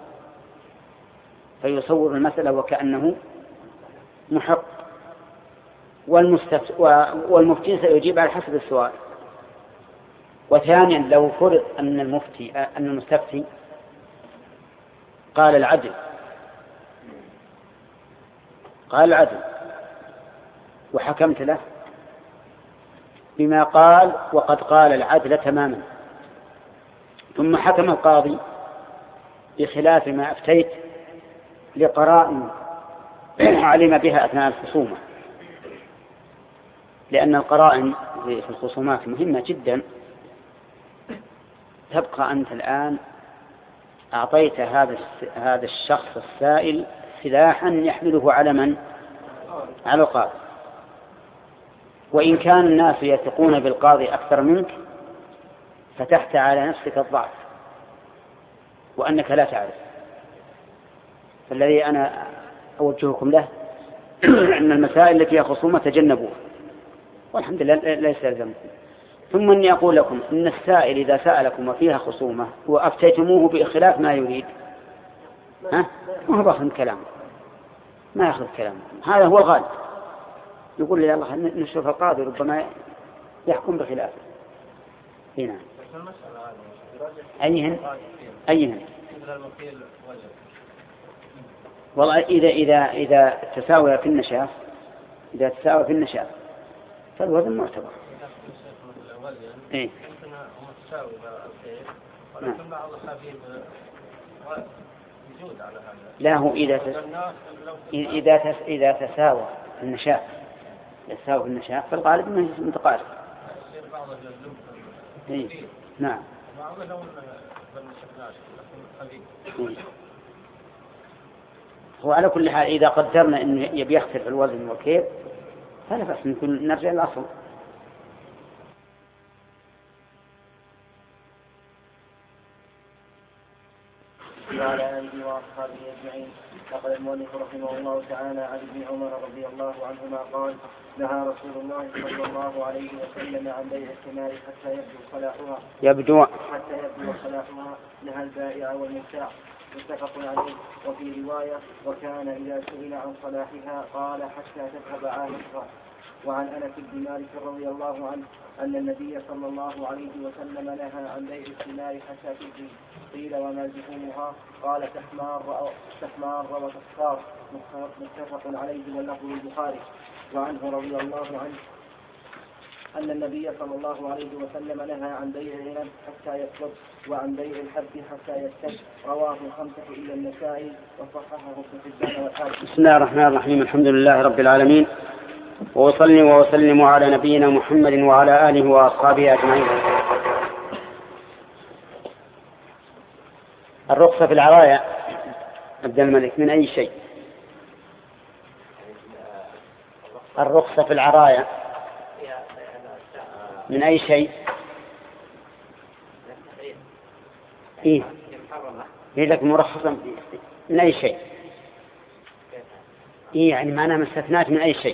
فيصور المسألة وكأنه محق، والمفتي سيجيب على حسب السؤال. وثانيا لو فرض أن المفتي أن المستفتي قال العدل قال العدل وحكمت له بما قال وقد قال العدل تماما، ثم حكم القاضي بخلاف ما أفتيت لقرائن علم بها أثناء الخصومة، لأن القرائن في الخصومات مهمة جدا. تبقى أنت الآن أعطيت هذا هذا الشخص السائل سلاحا يحمله على من؟ على القاضي. وإن كان الناس يثقون بالقاضي أكثر منك فتحت على نفسك الضعف وأنك لا تعرف. فالذي أنا أوجهكم له أن المسائل التي فيها خصومة تجنبوها، والحمد لله ليس يلزمكم. ثم أني أقول لكم أن السائل إذا سألكم وفيها خصومة وأفتيتموه بخلاف ما يريد ها ما هو باخذ كلامه، ما يأخذ كلامكم، هذا هو الغالب. يقول لي الله نشوف القاضي ربما يحكم بخلافه. هنا أيهن أيهن والله إذا إذا إذا تساوي في النشاف إذا تساوي في النشاف فالوزن معتبر. إيه. نعم. لا هو إذا تس... إذا تس... إذا تساوى النشاف يتساوى في النشاف فالغالب أنه متقارب. إيه. نعم. إيه. وعلى كل حال إذا قدرنا أنه يبي يختلف الوزن والكيل فلا بأس نكون نرجع للأصل. وعلى آله وأصحابه أجمعين. نقل المؤلف رحمه الله تعالى عن ابن عمر رضي الله عنهما قال: نهى رسول الله صلى الله عليه وسلم عن بيع الثمار حتى يبدو صلاحها يبدو حتى يبدو صلاحها نهى البائع والمبتاع. متفق عليه. وفي رواية: وكان إذا سئل عن صلاحها قال حتى تذهب عامتها. وعن أنس بن مالك رضي الله عنه أن النبي صلى الله عليه وسلم نهى عن بيع الثمار حتى تجري. قيل: وما زحومها؟ قال: تحمار تحمار وتصفار. متفق عليه واللفظ البخاري. وعنه رضي الله عنه أن النبي صلى الله عليه وسلم نهى عن بيع العنب حتى يصلب وعن بيع الحب حتى يستج. رواه الخمسة إلا النسائي وصححه ابن حبان والحاكم. بسم الله الرحمن الرحيم. الحمد لله رب العالمين، وأصلي وأسلم على نبينا محمد وعلى آله وأصحابه أجمعين. الرخصة في العرايا عبد الملك من أي شيء؟ الرخصة في العرايا من أي شيء؟ إيه إيه لك مرخصا من أي شيء؟ إيه يعني معناها مستثنات من أي شيء؟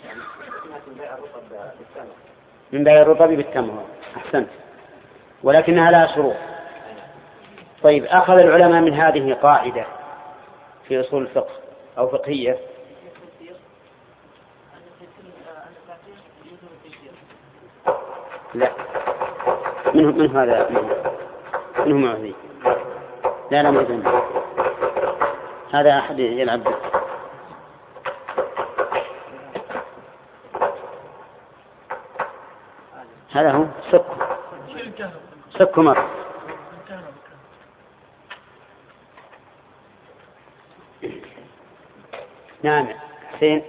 من بيع الرطب بالتمر. أحسنت. ولكنها لها شروط. طيب، أخذ العلماء من هذه قاعدة في أصول الفقه أو فقهية لا، منه من هذا منه, منه معذي. لا لا ما يدري، هذا أحد يلعب به. هذا هو سك سك مر. نعم حسين.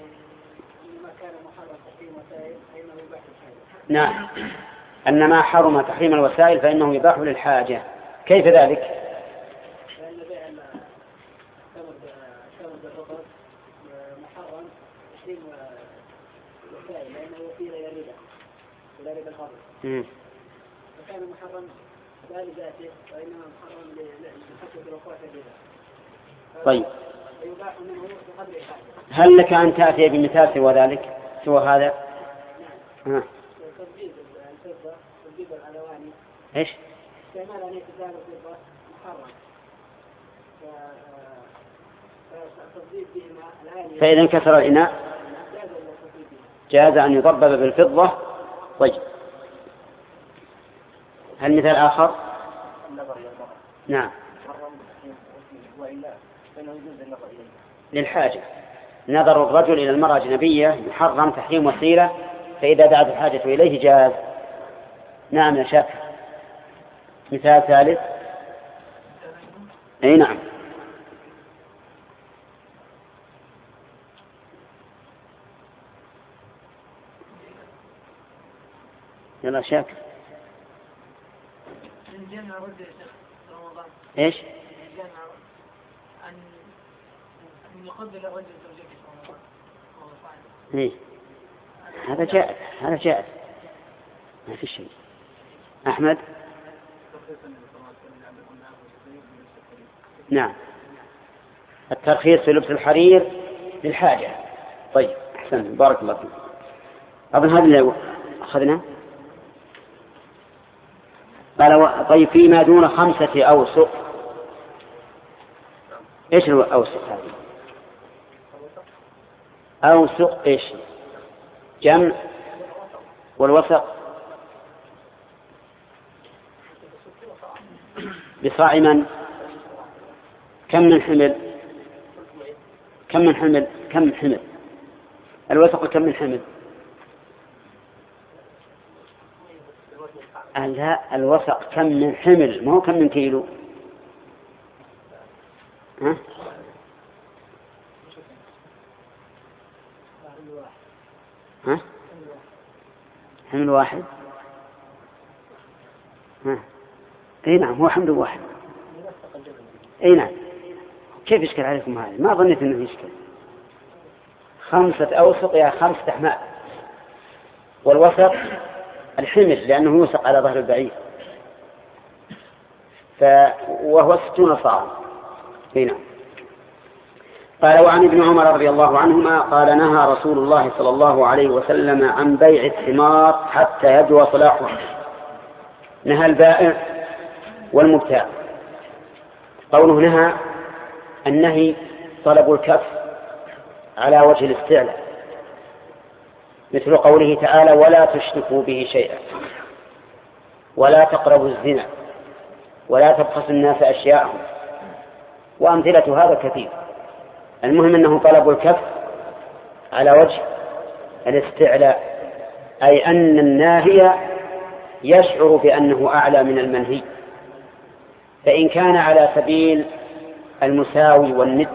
نعم، أن ما حرم تحريم الوسائل فإنه يباح للحاجة. كيف ذلك؟ محرم تحريم الوسائل لأنه فيه ربا ولا ربا الفضل، فكان محرم لا لذاته وإنما محرم لحسب الوقوع في الربا. طيب، فيباح منه بقدر الحاجة. هل لك أن تأتي بمثال سوى ذلك سوى هذا؟ نعم. تطبيق الفضة، تطبيق الألواني. إيش؟ استعمال أن يتزال الفضة محرم. فتطبيق بهما الآنية. فإذا انكسر الإناء جاز أن يضبب بالفضة. طيب، هل مثال آخر؟ نعم. للحاجة، نظر الرجل إلى المرأة أجنبية محرم تحريم وسيلة، فإذا دعت الحاجة إليه جاز. نعم يا شاكر. مثال ثالث. أي نعم. يلا شاكر. ايش؟ أن يقبل رجل زوجته في رمضان. إيه، هذا جائز، هذا جائز، ما في شيء. أحمد. نعم، الترخيص في لبس الحرير للحاجة. طيب أحسن، بارك الله فيك. أظن هذا اللي أخذنا. قال طيب فيما دون خمسة أوسق. إيش الأوسق هذه؟ أوسق إيش؟ جمع، والوسق بصاع من؟ كم من حمل؟ كم من حمل؟ كم من حمل؟ الوسق كم من حمل؟ لا، الوسق كم من حمل، ما هو كم من كيلو. ها؟ ها؟ حمل واحد. ها؟ اي نعم، هو حمل واحد. اي نعم. كيف يشكل عليكم هذا؟ ما ظنيت انه يشكل. خمسة اوسق يا خمسة احمال، والوسق الحمل لأنه يوسق على ظهر البعير، ف... وهو ستون صاعا. هنا قال وعن ابن عمر رضي الله عنهما قال نهى رسول الله صلى الله عليه وسلم عن بيع الثمار حتى يبدو صلاحها. نهى البائع والمبتاع. قوله نهى، النهي طلب الكف على وجه الاستعلاء، مثل قوله تعالى ولا تشركوا به شيئا، ولا تقربوا الزنا، ولا تبخسوا الناس أشياءهم، وأمثلة هذا كثير. المهم أنه طلب الكف على وجه الاستعلاء، أي أن الناهي يشعر بأنه أعلى من المنهي، فإن كان على سبيل المساوي والند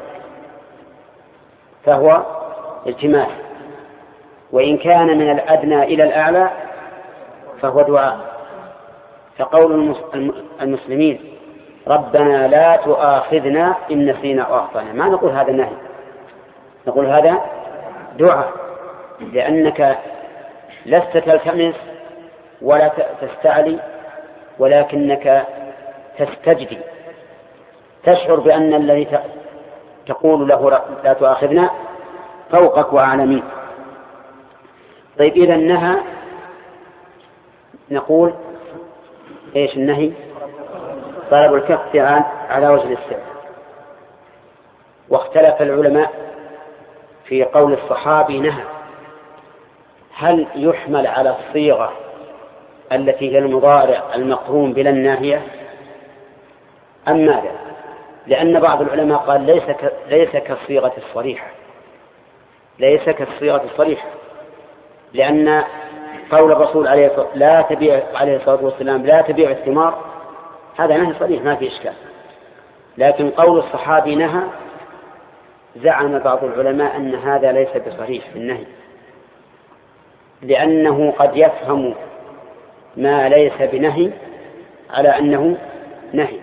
فهو التماس، وإن كان من الأدنى إلى الأعلى فهو دعاء. فقول المسلمين ربنا لا تؤاخذنا إن نسينا أو أخطأنا، ما نقول هذا نهي، نقول هذا دعاء، لأنك لست تلتمس ولا تستعلي، ولكنك تستجدي، تشعر بأن الذي تقول له لا تؤاخذنا فوقك وأعلى منك. طيب إذا النهى نقول إيش النهي؟ طلب الكف على وجه الاستعلاء. واختلف العلماء في قول الصحابي نهى، هل يحمل على الصيغة التي هي المضارع المقرون بلا الناهية أم ماذا؟ لأن بعض العلماء قال ليس ك... ليس كالصيغة الصريحة، ليس كالصيغة الصريحة، لأن قول الرسول عليه لا تبيع عليه الصلاة والسلام لا تبيع الثمار هذا نهي صريح ما في إشكال، لكن قول الصحابي نهى زعم بعض العلماء أن هذا ليس بصريح في النهي، لأنه قد يفهم ما ليس بنهي على أنه نهي،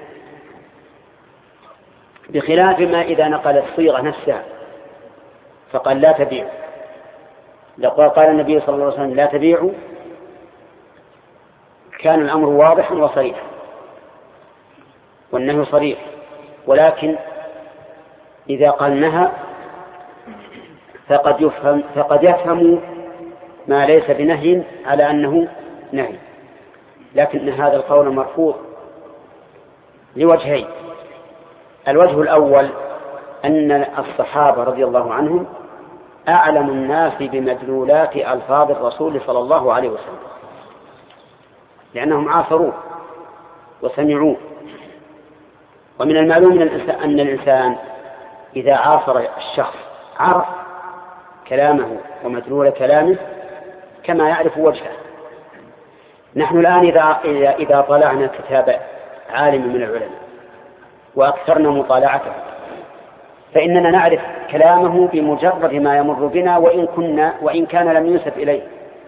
بخلاف ما إذا نقل الصيغة نفسها فقال لا تبيعوا. لقد قال النبي صلى الله عليه وسلم لا تبيعوا كان الأمر واضحا وصريحا والنهي صريح، ولكن إذا قال نهى فقد يفهم, فقد يفهم ما ليس بنهي على أنه نهي، لكن هذا القول مرفوض لوجهين. الوجه الأول أن الصحابة رضي الله عنهم أعلم الناس بمدلولات ألفاظ الرسول صلى الله عليه وسلم، لأنهم عاصروه وسمعوه. ومن المعلوم أن الإنسان إذا عاصر الشخص عرف كلامه ومدلول كلامه كما يعرف وجهه. نحن الآن إذا, إذا طلعنا كتاب عالم من العلماء وأكثرنا مطالعته فإننا نعرف كلامه بمجرد ما يمر بنا وإن, كنا وإن كان لم ينسب إليه.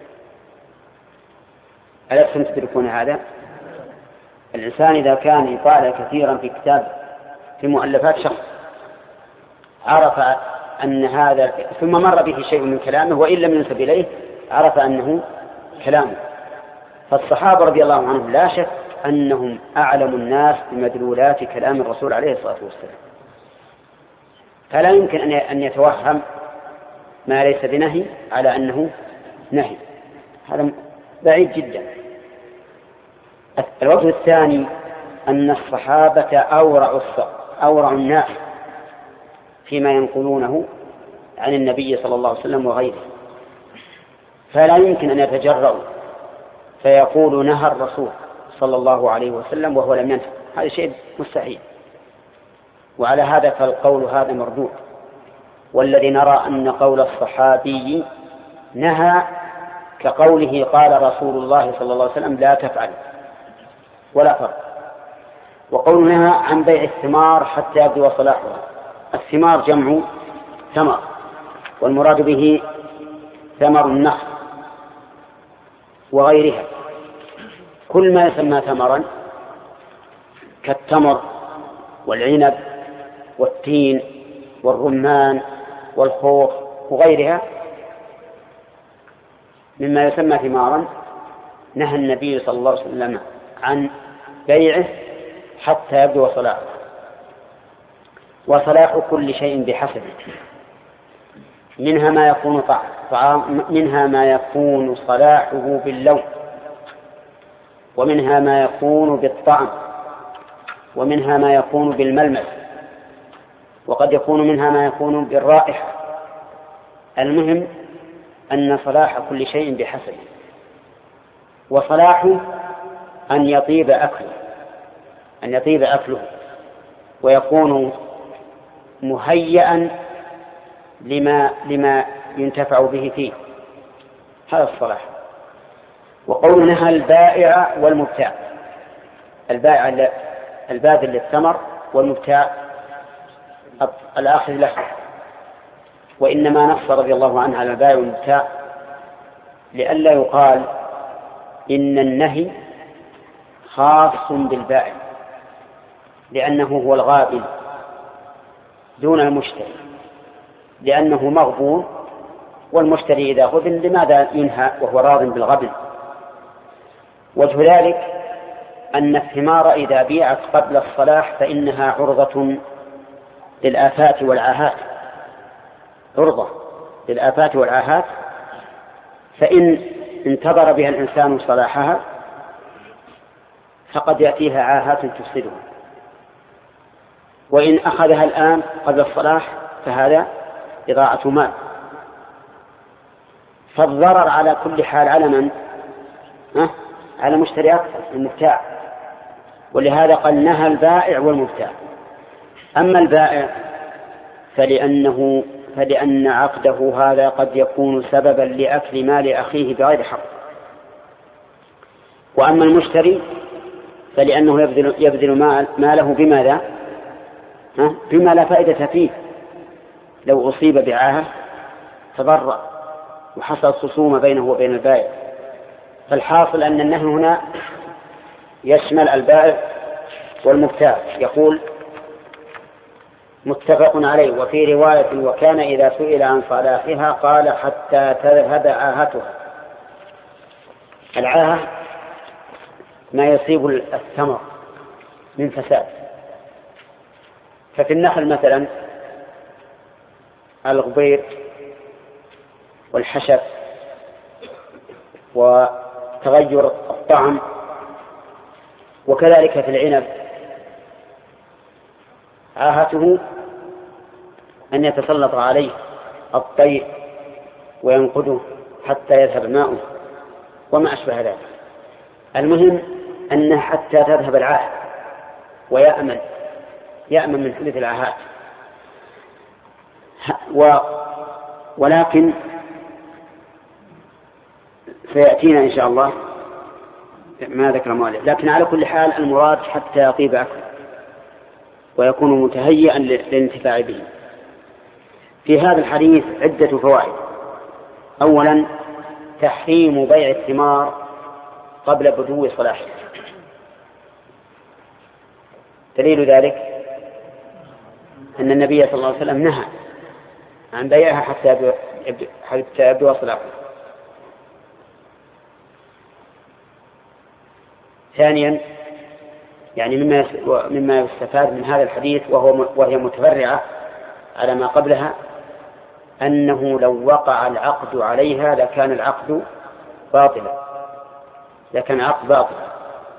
ألستم تدركون هذا؟ الإنسان إذا كان يطالع كثيرا في كتاب في مؤلفات شخص عرف أن هذا ثم مر به شيء من كلامه وإن لم ينسب إليه عرف أنه كلامه. فالصحابة رضي الله عنهم لا شك أنهم أعلم الناس بمدلولات كلام الرسول عليه الصلاة والسلام، فلا يمكن أن يتوهم ما ليس بنهي على أنه نهي، هذا بعيد جدا. الوجه الثاني أن الصحابة أورع أورع الناس فيما ينقلونه عن النبي صلى الله عليه وسلم وغيره، فلا يمكن أن يتجرؤوا فيقول نهى الرسول صلى الله عليه وسلم وهو لم ينهى، هذا شيء مستحيل. وعلى هذا فالقول هذا مردود، والذي نرى أن قول الصحابي نهى كقوله قال رسول الله صلى الله عليه وسلم لا تفعل ولا فرق. وقول نهى عن بيع الثمار حتى يبدو صلاحها، الثمار جمع ثمر والمراد به ثمر النخل وغيرها، كل ما يسمى ثمرا كالتمر والعنب والتين والرمان والخوخ وغيرها مما يسمى ثمارا نهى النبي صلى الله عليه وسلم عن بيعه حتى يبدو صلاحه. وصلاح كل شيء بحسبه، منها ما يكون طعام، منها ما يكون صلاحه باللون، ومنها ما يكون بالطعم، ومنها ما يكون بالملمس، وقد يكون منها ما يكون بالرائحة. المهم أن صلاح كل شيء بحسبه، وصلاحه أن يطيب أكله أن يطيب أكله ويكون مهيئا لما لما ينتفع به فيه، هذا الصلاح. وقول نهى البائع والمبتاع، البائع الباذل للثمر والمبتاع الآخذ له، وإنما نص رضي الله عنه على البائع والمبتاع لئلا يقال إن النهي خاص بالبائع لأنه هو الغابن دون المشتري، لأنه مغبون، والمشتري إذا غبن لماذا ينهى وهو راض بالغبن؟ وجه ذلك أن الثمار إذا بيعت قبل الصلاح فإنها عرضة للآفات والعاهات، عرضة للآفات والعاهات، فإن انتظر بها الإنسان صلاحها فقد يأتيها عاهات تفسدها، وإن أخذها الآن قبل الصلاح فهذا إضاعة مال. فالضرر على كل حال على من؟ على مشتري أكثر المبتاع، ولهذا قال نهى البائع والمبتاع. أما البائع فلأنه فلأن عقده هذا قد يكون سببا لأكل مال أخيه بغير حق. وأما المشتري فلأنه يبذل, يبذل ماله بماذا؟ بما لا فائدة فيه. لو أصيب بعاهة تضرر وحصل خصومة بينه وبين البائع. فالحاصل أن النهي هنا يشمل البائع والمبتاع. يقول متفق عليه. وفي رواية وكان إذا سئل عن صلاحها قال حتى تذهب عاهتها. العاهة ما يصيب الثمر من فساد. ففي النخل مثلا الغبير والحشف وتغير الطعم، وكذلك في العنب عاهته أن يتسلط عليه الطير وينقده حتى يذهب ماؤه وما أشبه ذلك. المهم أنه حتى تذهب العاهة ويأمن يأمن من حدث العاهات. و ولكن سيأتينا إن شاء الله ما ذكر مؤلف. لكن على كل حال المراد حتى يطيب أكله ويكون متهيئا للانتفاع به. في هذا الحديث عدة فوائد. أولا تحريم بيع الثمار قبل بدو صلاحه. دليل ذلك أن النبي صلى الله عليه وسلم نهى عن بيعها حتى يبدو صلاحه. ثانيا يعني مما مما يستفاد من هذا الحديث وهو وهي متفرعة على ما قبلها أنه لو وقع العقد عليها لكان العقد باطلا لكان العقد باطلا.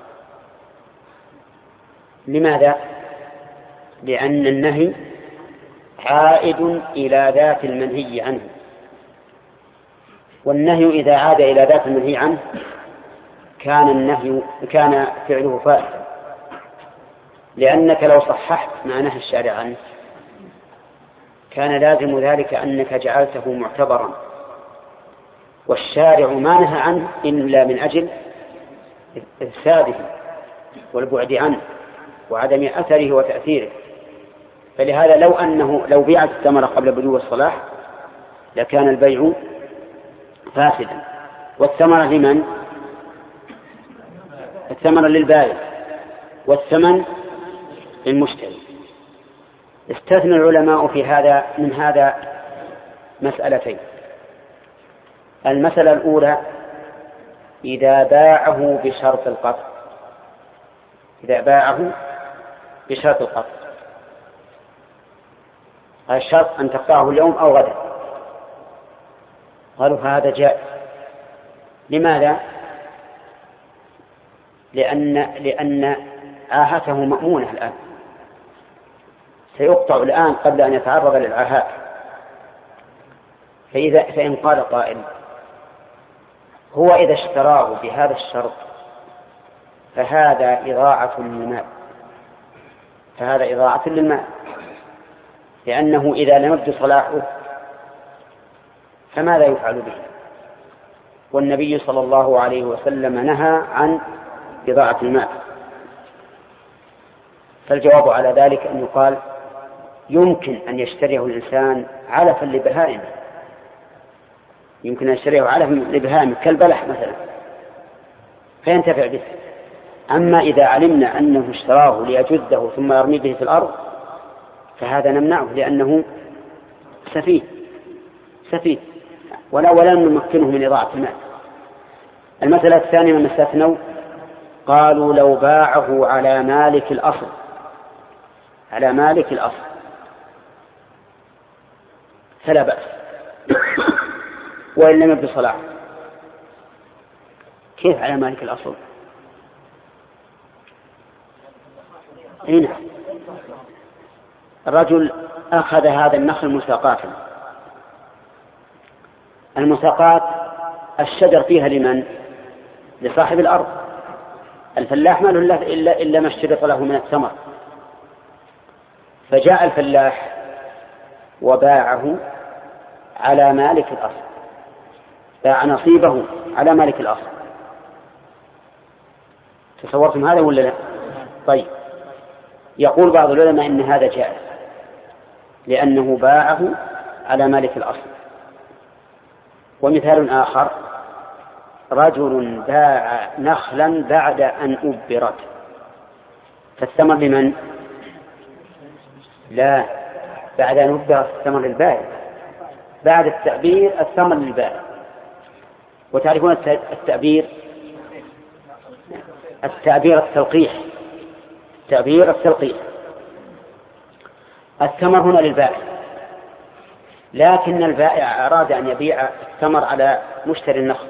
لماذا؟ لأن النهي عائد إلى ذات المنهي عنه، والنهي إذا عاد إلى ذات المنهي عنه كان النهي كان فعله فاسدا. لأنك لو صححت ما نهى الشارع عنه كان لازم ذلك أنك جعلته معتبرا، والشارع ما نهى عنه إلا من أجل إفساده والبعد عنه وعدم أثره وتأثيره. فلهذا لو أنه لو بيعت الثمرة قبل بدو الصلاح لكان البيع فاسدا. والثمرة لمن؟ الثمرة للبائع والثمن للمشتري. استثنى العلماء في هذا من هذا مسألتين. المسألة الأولى إذا باعه بشرط القطع إذا باعه بشرط القطع الشرط أن تقطعه اليوم أو غدا، قالوا هذا جائز. لماذا؟ لأن لأن عاهته مأمونة الآن، سيقطع الآن قبل أن يتعرض للعاهات. فإذا فإن قال قائل هو إذا اشتراه بهذا الشرط فهذا إضاعة للمال فهذا إضاعة للمال لأنه إذا لم يبدو صلاحه فماذا يفعل به؟ والنبي صلى الله عليه وسلم نهى عن إضاعة المال. فالجواب على ذلك أن يقال يمكن أن يشتريه الإنسان علفا لبهائمه يمكن أن يشتريه علفا لبهائمه كالبلح مثلا فينتفع به. أما إذا علمنا أنه اشتراه ليجده ثم يرمي به في الأرض فهذا نمنعه لأنه سفيه سفيه ولا ولا نمكنه من إضاعة المال. المسألة الثانية من استثنوا قالوا لو باعه على مالك الأصل على مالك الأصل فلا بأس وإن لم يبدو صلاح. كيف على مالك الأصل؟ هنا الرجل أخذ هذا النخل مساقاتا. المساقات الشجر فيها لمن؟ لصاحب الأرض الفلاح ما له إلا, إلا ما اشترط له من الثمر، فجاء الفلاح وباعه على مالك الأصل، باع نصيبه على مالك الأصل. تصورتم هذا ولا لا؟ طيب، يقول بعض العلماء إن هذا جائز لأنه باعه على مالك الأصل. ومثال آخر: رجل باع نخلا بعد أن أبرت، فالثمر لمن؟ لا، بعد أن أبرت الثمر للبائع، بعد التعبير الثمر للبائع. وتعرفون التعبير التعبير التلقيح تعبير التلقيح الثمر هنا للبائع، لكن البائع أراد أن يبيع الثمر على مشتري النخل،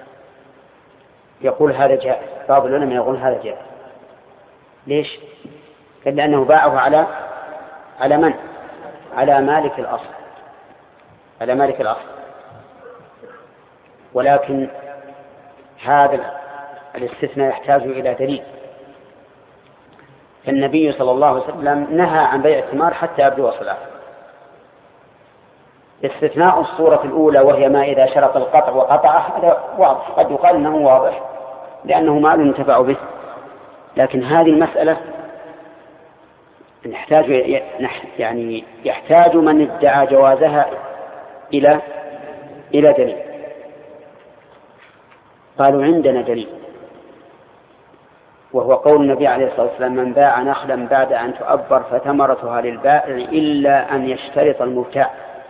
يقول هذا جائز. بعض العلماء يقول هذا جائز. ليش؟ لأنه باعه على على من؟ على مالك الأصل، على مالك الأصل. ولكن هذا الاستثناء يحتاج إلى دليل. فالنبي صلى الله عليه وسلم نهى عن بيع الثمار حتى يبدو صلاحه. استثناء الصورة الأولى وهي ما إذا شرط القطع وقطعه هذا واضح، قد يقال أنه واضح لأنه مال ينتفع به. لكن هذه المسألة نحتاج يعني يحتاج من ادعى جوازها إلى إلى دليل. قالوا عندنا دليل، وهو قول النبي عليه الصلاة والسلام: من باع نخلا بعد أن تؤبر فثمرتها للبائع إلا أن يشترط المبتاع.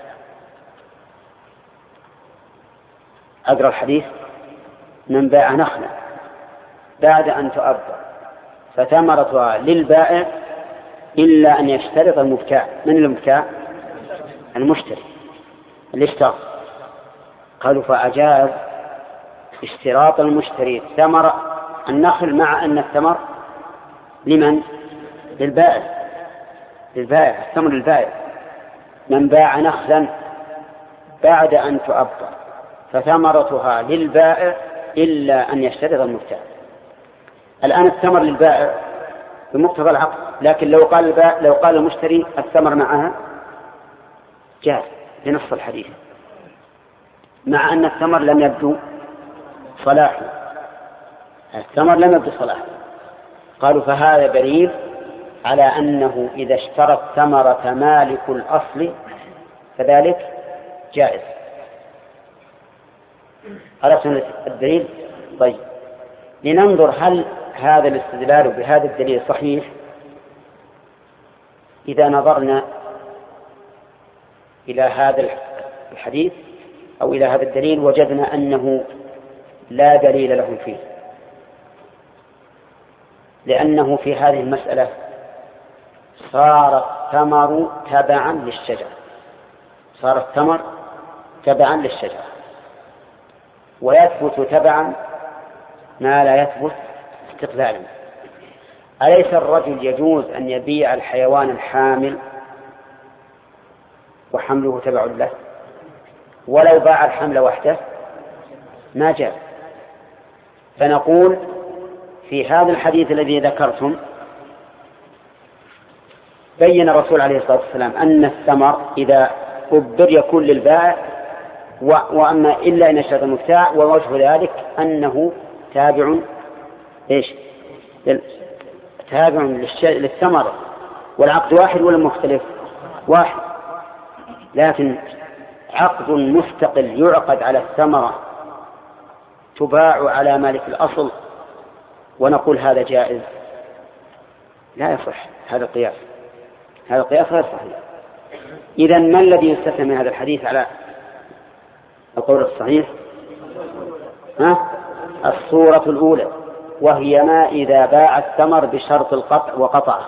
أقرأ الحديث: من باع نخلا بعد أن تؤبر فثمرتها للبائع إلا أن يشترط المبتاع. من المبتاع؟ المشتري اللي اشترى. قالوا فأجاز اشتراط المشتري ثمر النخل مع أن الثمر لمن؟ للبائع، للبائع الثمر للبائع. من باع نخلا بعد أن تؤبر فثمرتها للبائع إلا أن يشترط المبتاع. الآن الثمر للبائع بمقتضى العقد، لكن لو قال البائع لو قال المشتري الثمر معها جاز لنص الحديث، مع أن الثمر لم يبدو صلاحه، الثمر لم يبدو صلاحه. قالوا فهذا دليل على أنه إذا اشترى الثمرة مالك الأصل فذلك جائز. عرفتم الدليل؟ طيب، لننظر هل هذا الاستدلال بهذا الدليل صحيح. إذا نظرنا إلى هذا الحديث أو إلى هذا الدليل وجدنا أنه لا دليل له فيه، لأنه في هذه المسألة صار الثمر تبعا للشجر، صار الثمر تبعا للشجر، ويثبت تبعا ما لا يثبت استقلالا. أليس الرجل يجوز أن يبيع الحيوان الحامل وحمله تبع له، ولو باع الحمل وحده ما جاء؟ فنقول في هذا الحديث الذي ذكرتم بين الرسول عليه الصلاة والسلام أن الثمر إذا أبر يكون للبائع، وأما إلا إن اشترط المبتاع، ووجه ذلك أنه تابع إيش؟ تابع للثمرة، والعقد واحد ولا مختلف؟ واحد، لكن عقد مستقل يعقد على الثمرة تباع على مالك الأصل ونقول هذا جائز، لا يصح هذا القياس، هذا القياس غير صحيح. إذن ما الذي يستثنى من هذا الحديث على القول الصحيح؟ ها؟ الصورة الأولى، وهي ما إذا باع الثمر بشرط القطع وقطعه،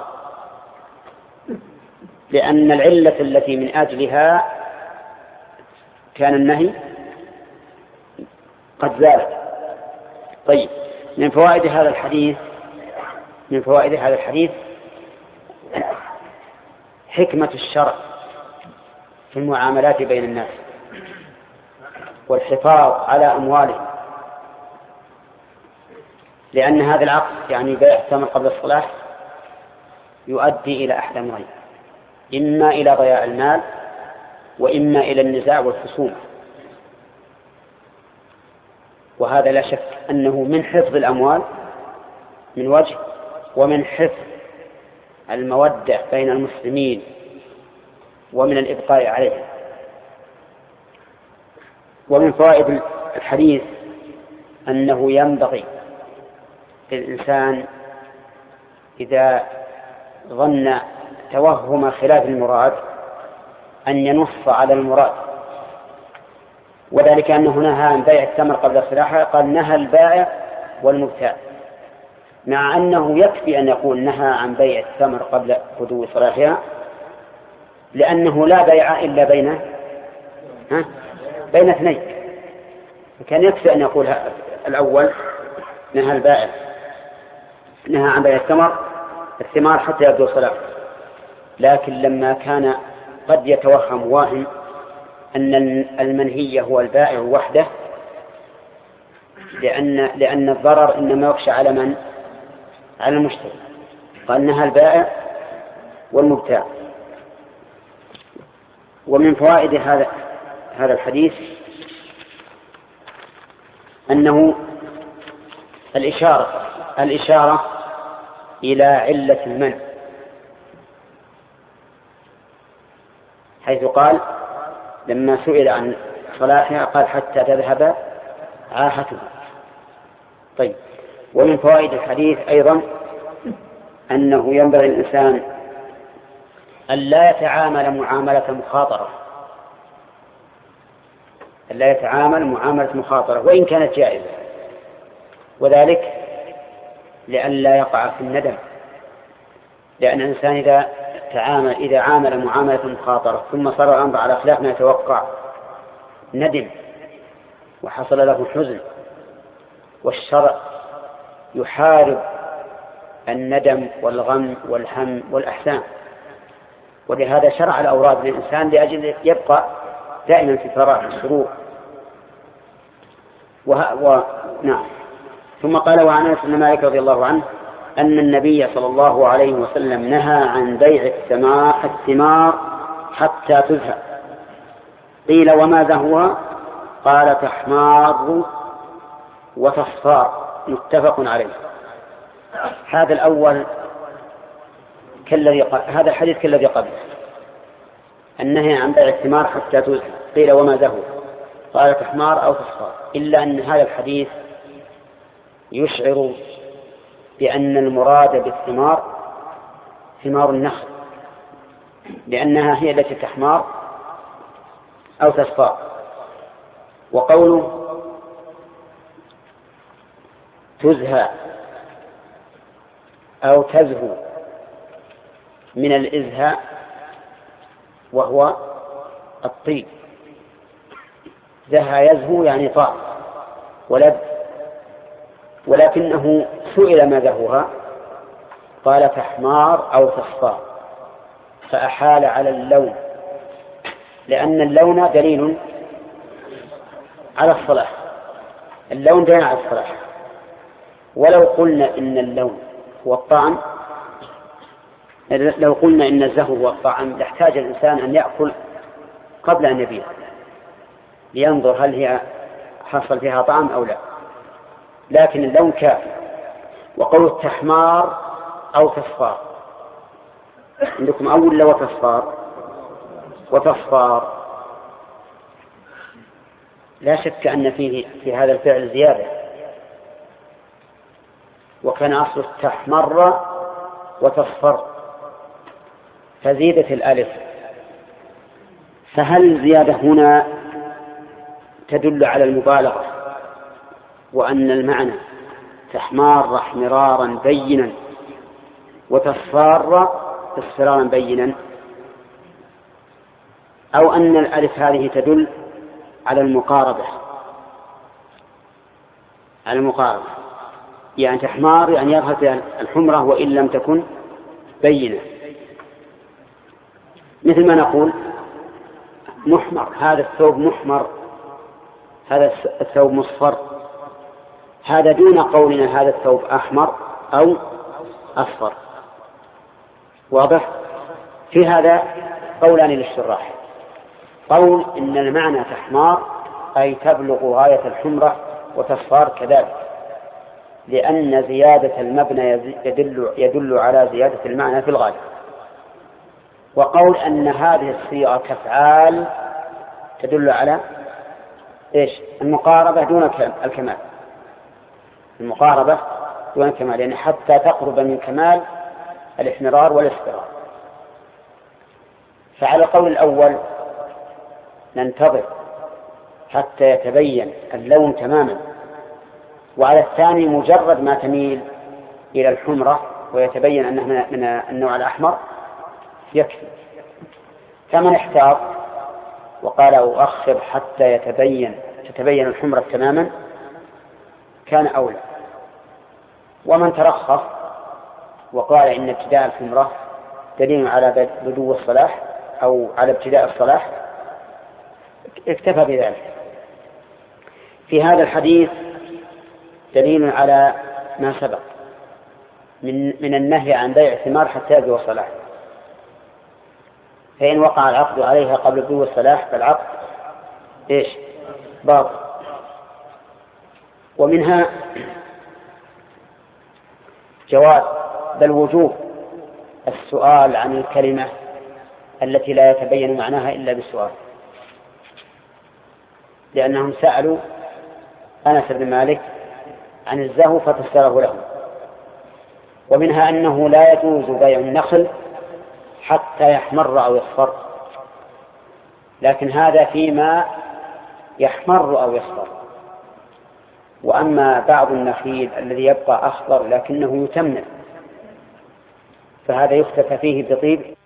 لأن العلة التي من أجلها كان النهي قد زالت. طيب، من فوائد هذا الحديث من فوائد هذا الحديث حكمة الشرع في المعاملات بين الناس والحفاظ على أموالهم، لأن هذا العقد يعني بيع الثمر قبل الصلاح يؤدي إلى أحد أمرين: إما إلى ضياع المال، وإما إلى النزاع والخصومة. وهذا لا شك أنه من حفظ الأموال من وجه، ومن حفظ المودة بين المسلمين، ومن الإبقاء عليها. ومن فوائد الحديث أنه ينبغي للإنسان إذا ظن توهم خلاف المراد أن ينص على المراد، وذلك أنه نهى عن بيع الثمر قبل صلاحه، قال نهى البائع والمبتاع، مع أنه يكفي أن يقول نهى عن بيع الثمر قبل بدو صلاحها، لأنه لا بيع إلا بين ها بين اثنين، فكان يكفي أن يقول الأول نهى البائع نهى عن بيع الثمر الثمار حتى يبدو صلاحه. لكن لما كان قد يتوهم واهم أن المنهي هو البائع وحده، لأن لأن الضرر إنما يخشى على من؟ على المشتري، قال نهى البائع والمبتاع. ومن فوائد هذا هذا الحديث أنه الإشارة الإشارة إلى علة المنع، حيث قال لما سئل عن صلاحها قال حتى تذهب عاهتها. طيب، ومن فوائد الحديث أيضا أنه ينبغي الإنسان أن لا يتعامل معاملة مخاطرة، أن لا يتعامل معاملة مخاطرة وإن كانت جائزة، وذلك لئلا يقع في الندم. لأن الإنسان إذا تعامل إذا عامل معاملة مخاطرة ثم صار الأمر على خلاف ما يتوقع ندم وحصل له حزن، والشرع يحارب الندم والغم والهم والأحزان، ولهذا شرع الأوراد للإنسان لأجل يبقى دائما في فرح السرور. وه... و... نعم. ثم قال وعن أنس بن مالك رضي الله عنه أن النبي صلى الله عليه وسلم نهى عن بيع الثمار حتى تزهى. قيل وماذا هو؟ قال تحمار وتصفار، متفق عليه. هذا الأول كالذي هذا الحديث كالذي قبله، النهي عن بيع الثمار حتى تزهى. قيل وماذا هو؟ قال تحمار أو تصفار، إلا أن هذا الحديث يشعر بأن المراد بالثمار ثمار النخل، لأنها هي التي تحمار أو تصفار. وقوله تزهى أو تزهو من الإزهاء وهو الطيب، زهى يزهو يعني طار ولد، ولكنه سئل ما زهوها قال تحمار أو تصفار، فأحال على اللون، لأن اللون دليل على الصلاح، اللون دليل على الصلاح. ولو قلنا إن اللون هو الطعم، لو قلنا إن الزهو هو الطعم لاحتاج الإنسان أن يأكل قبل أن يبيع لينظر هل هي حصل فيها طعم أو لا، لكن اللون كافي. وقول التحمار أو تصفار، عندكم أول لو تصفار وتصفار، لا شك أن فيه في هذا الفعل زيادة، وكان أصل التحمر وتصفر فزيدت الألف، فهل الزيادة هنا تدل على المبالغة وأن المعنى تحمار احمرارا بينا وتصفار اصفرارا بينا، أو أن الألف هذه تدل على المقاربة على المقاربة يعني تحمار يعني يظهر فيها الحمرة وإن لم تكن بينة، مثل ما نقول محمر، هذا الثوب محمر، هذا الثوب مصفر، هذا دون قولنا هذا الثوب أحمر أو أصفر. واضح؟ في هذا قولان للشراح. قول إن المعنى تحمار أي تبلغ غاية الحمرة وتصفار كذلك، لأن زيادة المبنى يدل, يدل على زيادة المعنى في الغالب. وقول أن هذه الصيغة كفعال تدل على إيش؟ المقاربة دون الكمال، المقاربة دون الكمال، يعني حتى تقرب من كمال الاحمرار والاصفرار. فعلى القول الأول ننتظر حتى يتبين اللون تماما، وعلى الثاني مجرد ما تميل إلى الحمرة ويتبين أنه من النوع الأحمر يكفي. فمن احتاط وقال أؤخر حتى يتبين تتبين الحمرة تماما كان أولى. ومن ترخص وقال إن ابتداء الحمرة دليل على بدو الصلاح أو على ابتداء الصلاح اكتفى بذلك. في هذا الحديث دليل على ما سبق من, من النهي عن بيع الثمار حتى يبدو الصلاح، فإن وقع العقد عليها قبل بدو الصلاح فالعقد إيش؟ باطل. ومنها جواز بل وجوب السؤال عن الكلمة التي لا يتبين معناها إلا بالسؤال، لأنهم سألوا أنس بن مالك عن الزهو ففسره لهم. ومنها أنه لا يجوز بيع النخل حتى يحمر أو يصفر، لكن هذا فيما يحمر أو يصفر. وأما بعض النخيل الذي يبقى أخضر لكنه يتمن فهذا يختفى فيه بطيب